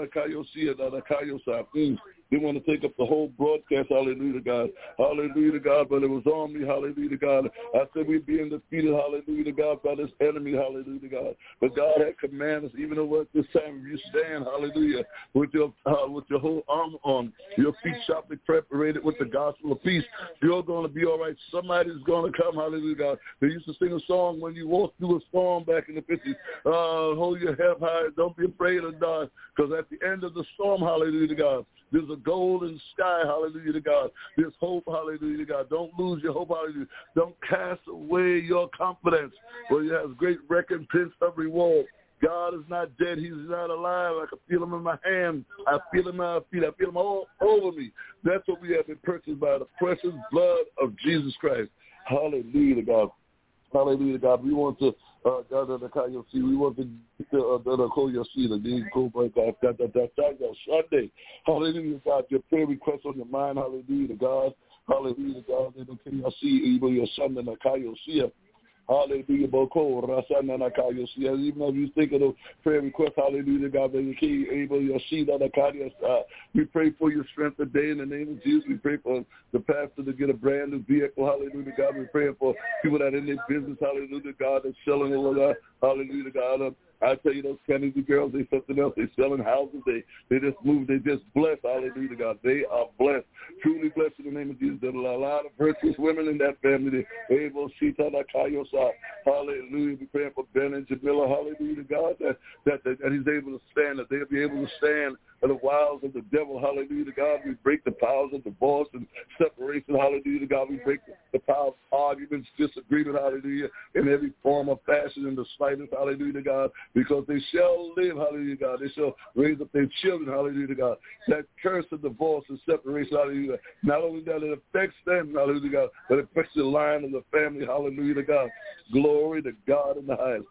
hallelujah, they want to take up the whole broadcast, hallelujah to God. Hallelujah to God, but it was on me, hallelujah to God. I said we're being defeated, hallelujah to God, by this enemy, hallelujah to God. But God had commanded us, even though at this time you stand, hallelujah, with your uh, with your whole armor on, your feet sharply preparated with the gospel of peace, you're going to be all right. Somebody's going to come, hallelujah God. They used to sing a song when you walk through a storm back in the fifties. Uh, hold your head high, don't be afraid of God, because at the end of the storm, hallelujah to God, there's a golden sky, hallelujah to God. There's hope, hallelujah to God. Don't lose your hope, hallelujah. Don't cast away your confidence, for you have great recompense of reward. God is not dead. He's not alive. I can feel him in my hand. I feel him in my feet. I feel him all over me. That's what we have been purchased by, the precious blood of Jesus Christ. Hallelujah to God. Hallelujah to God. We want to, uh, God, see, we want to get the, uh, the, call your seat, the go break off, that, that, that, that, Sunday. Hallelujah, God. Your prayer requests on your mind. Hallelujah to God. Hallelujah to God. Can you see even your son and the Kayo see it? Hallelujah, Boko, Rasana Nakayo. Even if you think of the prayer request, hallelujah, God, that you keep able your seed on the Kadias. We pray for your strength today in the name of Jesus. We pray for the pastor to get a brand new vehicle, hallelujah, God. We pray for people that are in their business, hallelujah, God, that's selling it, God, hallelujah, God. I tell you, those Kennedy girls, they something else. They selling houses. They they just moved. They just blessed. Hallelujah, God. They are blessed. Truly blessed in the name of Jesus. There are a lot of virtuous women in that family. Able Shita Nakayosa. Hallelujah. We pray for Ben and Jamila. Hallelujah, God. That, that, that, that he's able to stand, that they'll be able to stand for the wiles of the devil. Hallelujah to God. We break the powers of divorce and separation. Hallelujah to God. We break the, the power of arguments, disagreement. Hallelujah. In every form of fashion and the slightest. Hallelujah to God. Because they shall live, hallelujah, God. They shall raise up their children, hallelujah, God. That curse of divorce and separation, hallelujah. Not only that it affects them, hallelujah, God, but it affects the line of the family, hallelujah, to God. Glory to God in the highest.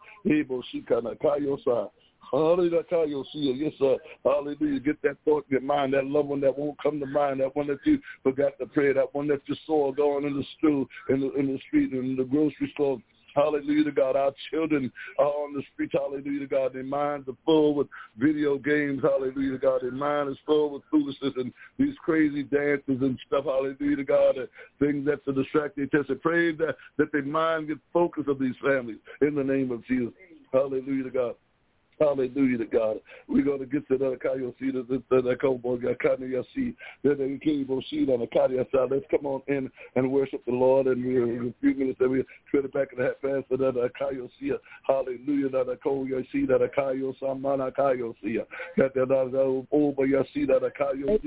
Hallelujah, yes, sir. Hallelujah. Get that thought in your mind, that loved one that won't come to mind, that one that you forgot to pray, that one that you saw going in the stool, in the, in the street, in the grocery store. Hallelujah to God. Our children are on the streets. Hallelujah to God. Their minds are full with video games. Hallelujah to God. Their mind is full with foolishness and these crazy dances and stuff. Hallelujah to God. And things that to distract their attention. Pray that, that their mind gets focused of these families in the name of Jesus. Hallelujah to God. Hallelujah to God. We're going to get to the Kayo seat, the Cowboy, Kanye seat, the Kibo seat on the Kanye side. Let's come on in and worship the Lord. And we're in a few minutes that we turn it back in the hat fast to the Kayo seat. Hallelujah. The Kayo seat, the Kayo Samana Kayo seat. Got that over your seat, the Kayo seat.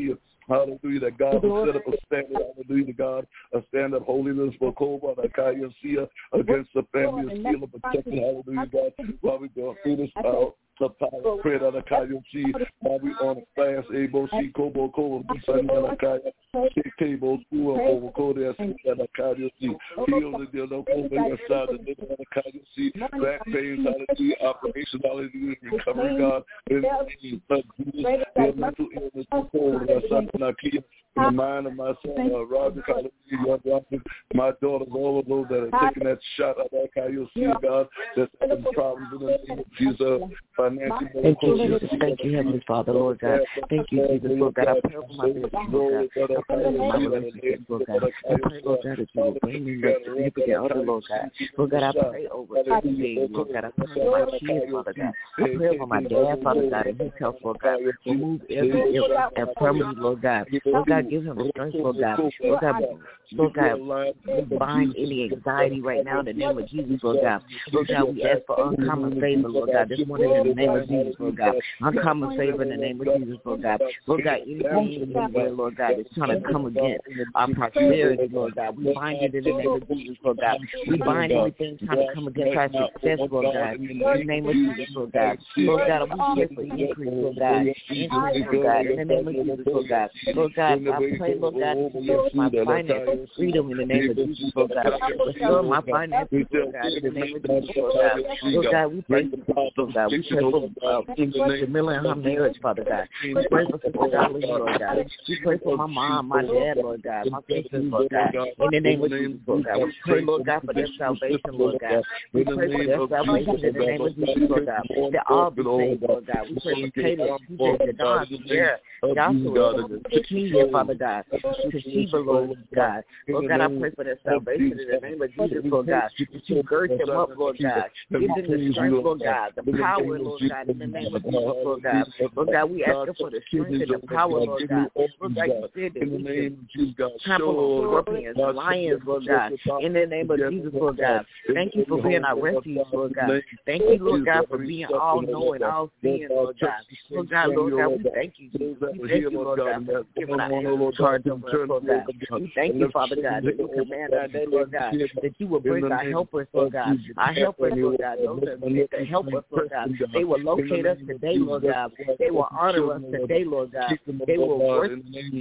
Hallelujah, that God will set up a standard, hallelujah, God, a standard of holiness for Koba, the Kayasia, against the family of seal of protection, hallelujah, God, while we go through this out. The power of prayer that I can see while we on a fast, able see Kobo Kobo, the Sunday that I can see table, two of over Kodia, that I can see, heal the deal, no Kobo, your side, the that I can see, back pain, hallelujah, operation, hallelujah, recovery, God, in the name of Jesus, their mental illness, Kobo, that side, and I keep in the mind of my son, uh, Roger, hallelujah, my daughters, all of those that are taking that shot, I can see, God, that's having problems in the name of Jesus. Thank you, Jesus. Thank you, Heavenly Father, Lord God. Thank you, Jesus, Lord God. I pray for my business, Lord God. I pray for my relationships, Lord God. I pray, Lord God, that you will bring me the significant other, Lord God. Lord God, I pray over everything, Lord God. I pray over my kids, Father God. I pray over my dad, Father God, and his health, Lord God. Remove every illness and infirmity, Lord God. Lord God, give him strength, Lord God. Lord God, Lord God, we bind any anxiety right now in the name of Jesus, Lord God. Lord God, we ask for uncommon favor, Lord God, this morning in the name of Jesus, Lord God. Uncommon favor in the name of Jesus, Lord God. Lord God, anything anywhere, Lord God, that's trying to come against our prosperity, Lord God. We bind it in the name of Jesus, Lord God. We bind everything trying to come against our success, Lord God. In the name of Jesus, Lord God. Lord God, we pray for increase, Lord God. Increase, Lord God. In the name of Jesus, Lord God. Lord God, I pray, Lord God, that you give my finances freedom in the name of Jesus, Lord God. Restore my finances, Lord God, in the name of Jesus, Lord God. Lord God, we thank you, Lord God. We pray for uh, Jamila and her marriage, Father God. We pray for Sister Darlene, Lord God. We pray for my mom, my dad, Lord God, my sisters, Lord God. In the name of Jesus, Lord God. We pray, Lord God, for their salvation, Lord God. We pray for their salvation in the name of Jesus, Lord God. That all be saved, Lord God. We pray for Caleb, P J, Jadon, Sierra, Joshua, Kenya, Father God. Toshiba, Lord God. Lord God, I pray for their salvation in the name of Jesus, Lord God. That you gird them up, Lord God. Give them the strength, Lord God. The power, Lord God, in the name of Jesus, Lord God. Lord God, we ask for the strength and the power, Lord God. Lord God, you said that we can trample on scorpions, lions, Lord God. In the name of Jesus, Lord God. Thank you for being our refuge, Lord God. Thank you, Lord God, for being all-knowing, all-seeing, Lord God. Lord God, Lord God, we thank you. We thank you, Lord God, for giving our angels charge over us, Lord God. We thank you, Father God, that you command our day, Lord God, that you will bring our helpers, Lord God. Our helpers, Lord God, those that help us, Lord God. They will locate us today, Lord God. They will honor us today, Lord God. They will work.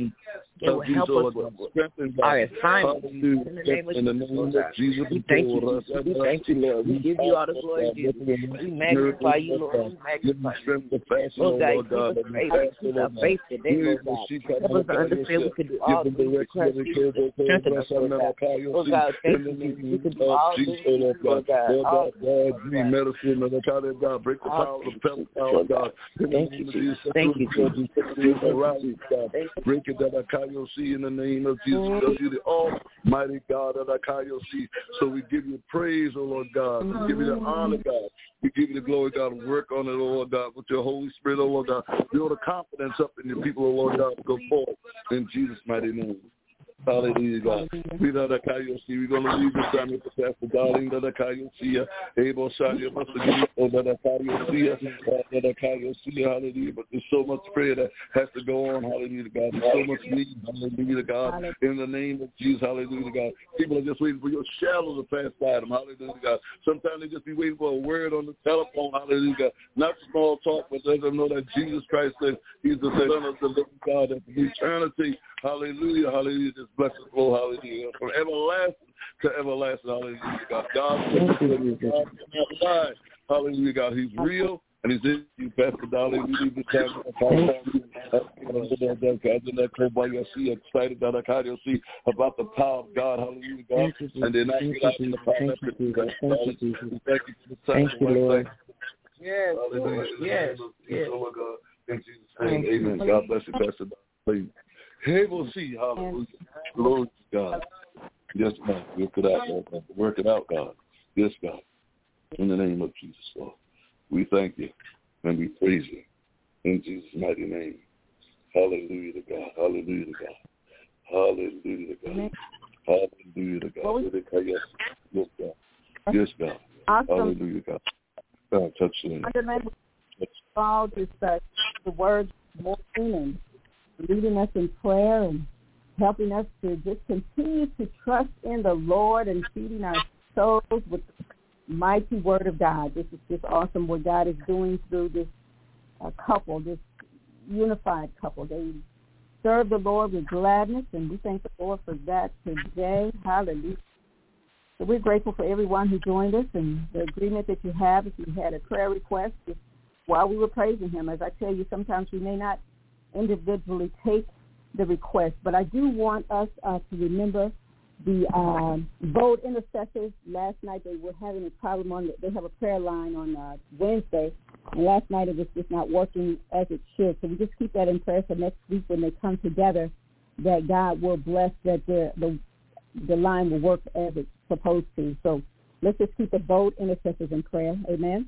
They will help us with our assignment in the name of Jesus, Lord God. We thank you. We thank you, Lord. We give you all the glory, Jesus. We magnify you, Lord. We magnify you. Lord God, give us faith. Keep our faith today, Lord God. Help us to understand we can do all things through Christ Jesus. Strengthen us, Lord God. Lord God, thank you. We can do all things through Lord God. All medicine, Lord God, break the power of the power of God. Thank you, Jesus. Thank you, Jesus. Break it that I can see in the name of Jesus. You're the Almighty God that I can see. So we give you praise, oh Lord God. We give you the honor, God. We give you the glory, God. Work on it, oh Lord God, with your Holy Spirit, oh Lord God. Build a confidence up in your people, oh Lord God, to go forward in Jesus' mighty name. Hallelujah, God. We know that Kayosi. We're going to leave this time with Pastor Darling, that Kayosi, Abel Shania, Pastor Gito, that Kayosi, that Kayosi, hallelujah. But there's so much prayer that has to go on, hallelujah, God. There's so much need, hallelujah, God. In the name of Jesus, hallelujah, God. People are just waiting for your shadow to pass by them, hallelujah, God. Sometimes they just be waiting for a word on the telephone, hallelujah, God. Not small talk, but let them know that Jesus Christ said he's the Son of the living God, that from eternity, hallelujah, hallelujah, this blessed flow, hallelujah, from everlasting to everlasting, hallelujah, God. God, God, God, hallelujah, God. He's real and he's in you, Pastor Dolly. We need to have excited that I can see about the power of God, hallelujah, God. And then I get out in the power of God. Thank you for the time. Thank you, Lord. Yes, yes, yes. In Jesus' name, amen. God bless you, Pastor Dolly. Hey, we'll see. Hallelujah. Glory to God. Yes, God. Work it out, God. Work it out, God. Yes, God. In the name of Jesus, Lord. We thank you and we praise you. In Jesus' mighty name. Hallelujah to God. Hallelujah to God. Hallelujah to God. Hallelujah to God. Yes, God. Yes, God. Awesome. Hallelujah, God. God, touch the name. All just uh, the words more healing. leading us in prayer and helping us to just continue to trust in the Lord and feeding our souls with the mighty word of God. This is just awesome what God is doing through this uh, couple, this unified couple. They serve the Lord with gladness, and we thank the Lord for that today. Hallelujah. So we're grateful for everyone who joined us and the agreement that you have. If you had a prayer request just while we were praising him, as I tell you, sometimes we may not individually take the request, but I do want us uh, to remember the um, vote intercessors. Last night they were having a problem on, the, they have a prayer line on uh, Wednesday, and last night it was just not working as it should. So we just keep that in prayer for next week when they come together, that God will bless that the the, the line will work as it's supposed to. So let's just keep the vote intercessors in prayer. Amen.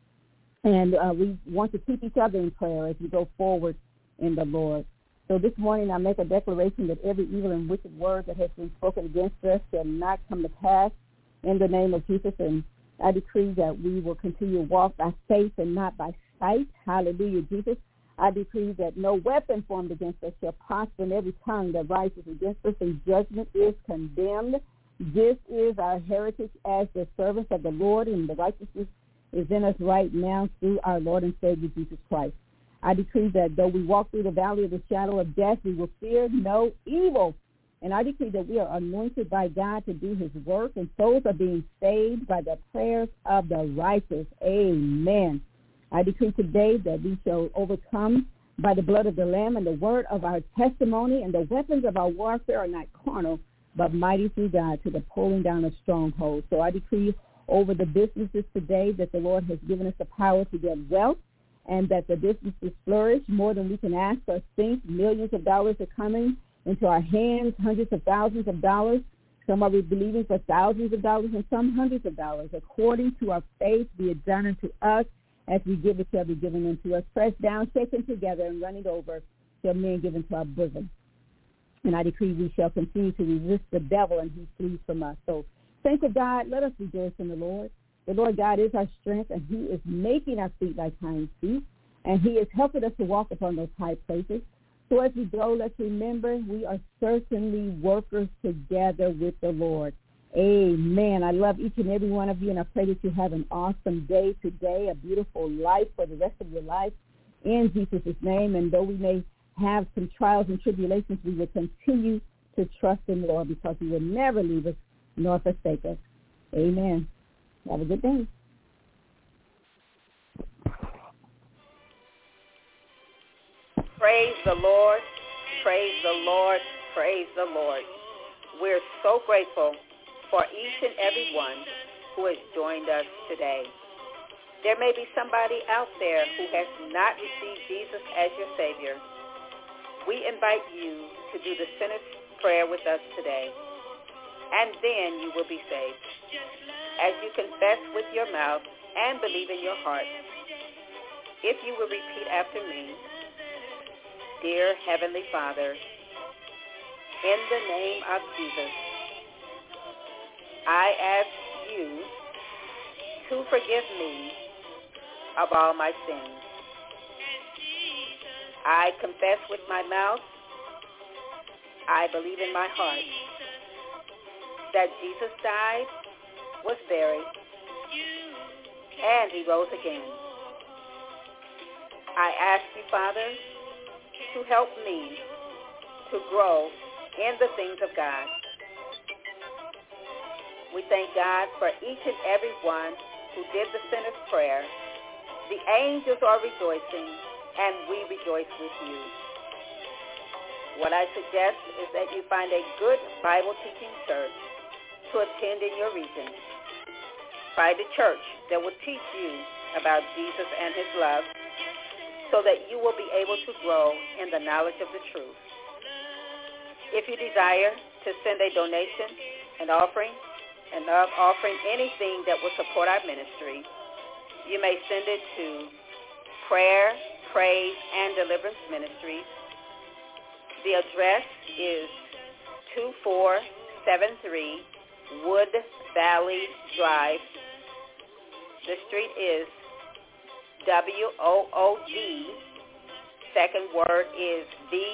And uh, we want to keep each other in prayer as we go forward in the Lord. So this morning I make a declaration that every evil and wicked word that has been spoken against us shall not come to pass in the name of Jesus. And I decree that we will continue to walk by faith and not by sight. Hallelujah, Jesus. I decree that no weapon formed against us shall prosper, and every tongue that rises against us in judgment is condemned. This is our heritage as the servants of the Lord, and the righteousness is in us right now through our Lord and Savior Jesus Christ. I decree that though we walk through the valley of the shadow of death, we will fear no evil. And I decree that we are anointed by God to do his work, and souls are being saved by the prayers of the righteous. Amen. I decree today that we shall overcome by the blood of the Lamb and the word of our testimony, and the weapons of our warfare are not carnal, but mighty through God to the pulling down of strongholds. So I decree over the businesses today that the Lord has given us the power to get wealth, and that the businesses flourish more than we can ask or think. Millions of dollars are coming into our hands, hundreds of thousands of dollars. Some are believing for thousands of dollars and some hundreds of dollars. According to our faith, be it done unto us. As we give, it shall be given unto us. Pressed down, shaken together, and running over shall men give into our bosom. And I decree we shall continue to resist the devil, and he flees from us. So, saints of God, let us rejoice in the Lord. The Lord God is our strength, and he is making our feet like hinds feet, and he is helping us to walk upon those high places. So as we go, let's remember we are certainly workers together with the Lord. Amen. I love each and every one of you, and I pray that you have an awesome day today, a beautiful life for the rest of your life in Jesus' name. And though we may have some trials and tribulations, we will continue to trust in the Lord, because he will never leave us nor forsake us. Amen. Have a good day. Praise the Lord, praise the Lord, praise the Lord. We're so grateful for each and every one who has joined us today. There may be somebody out there who has not received Jesus as your Savior. We invite you to do the sinner's prayer with us today, and then you will be saved. As you confess with your mouth and believe in your heart, if you will repeat after me, Dear Heavenly Father, in the name of Jesus, I ask you to forgive me of all my sins. I confess with my mouth, I believe in my heart that Jesus died, was buried, and he rose again. I ask you, Father, to help me to grow in the things of God. We thank God for each and every one who did the sinner's prayer. The angels are rejoicing, and we rejoice with you. What I suggest is that you find a good Bible-teaching church to attend in your region. Find a church that will teach you about Jesus and his love, so that you will be able to grow in the knowledge of the truth. If you desire to send a donation, an offering, and offering anything that will support our ministry, you may send it to Prayer, Praise, and Deliverance Ministries. The address is two four seven three Wood Valley Drive. The street is W O O D. Second word is V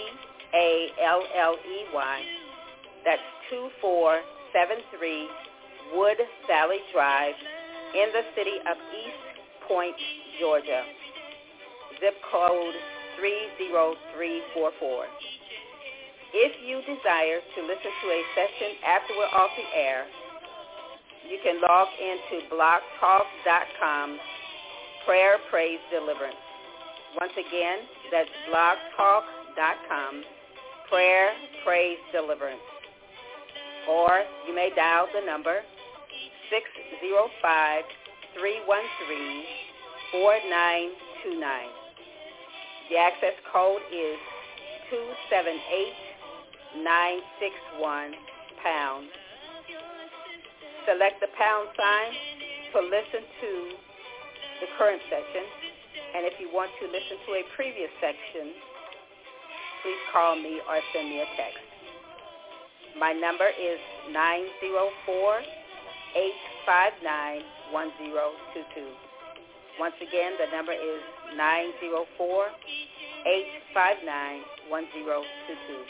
A L L E Y. That's two four seven three Wood Valley Drive in the city of East Point, Georgia. Zip code three zero three four four. If you desire to listen to a session after we're off the air, you can log into blog talk dot com, Prayer, Praise, Deliverance. Once again, that's blog talk dot com, Prayer, Praise, Deliverance. Or you may dial the number six zero five, three one three, four nine two nine. The access code is two seven eight, nine six one, pound. Select the pound sign to listen to the current session. And if you want to listen to a previous section, please call me or send me a text. My number is nine zero four, eight five nine, one zero two two. Once again, the number is nine zero four, eight five nine, one zero two two.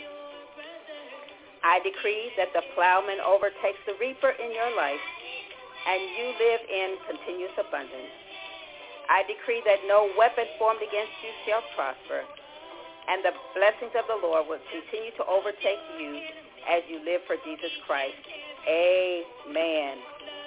I decree that the plowman overtakes the reaper in your life, and you live in continuous abundance. I decree that no weapon formed against you shall prosper, and the blessings of the Lord will continue to overtake you as you live for Jesus Christ. Amen.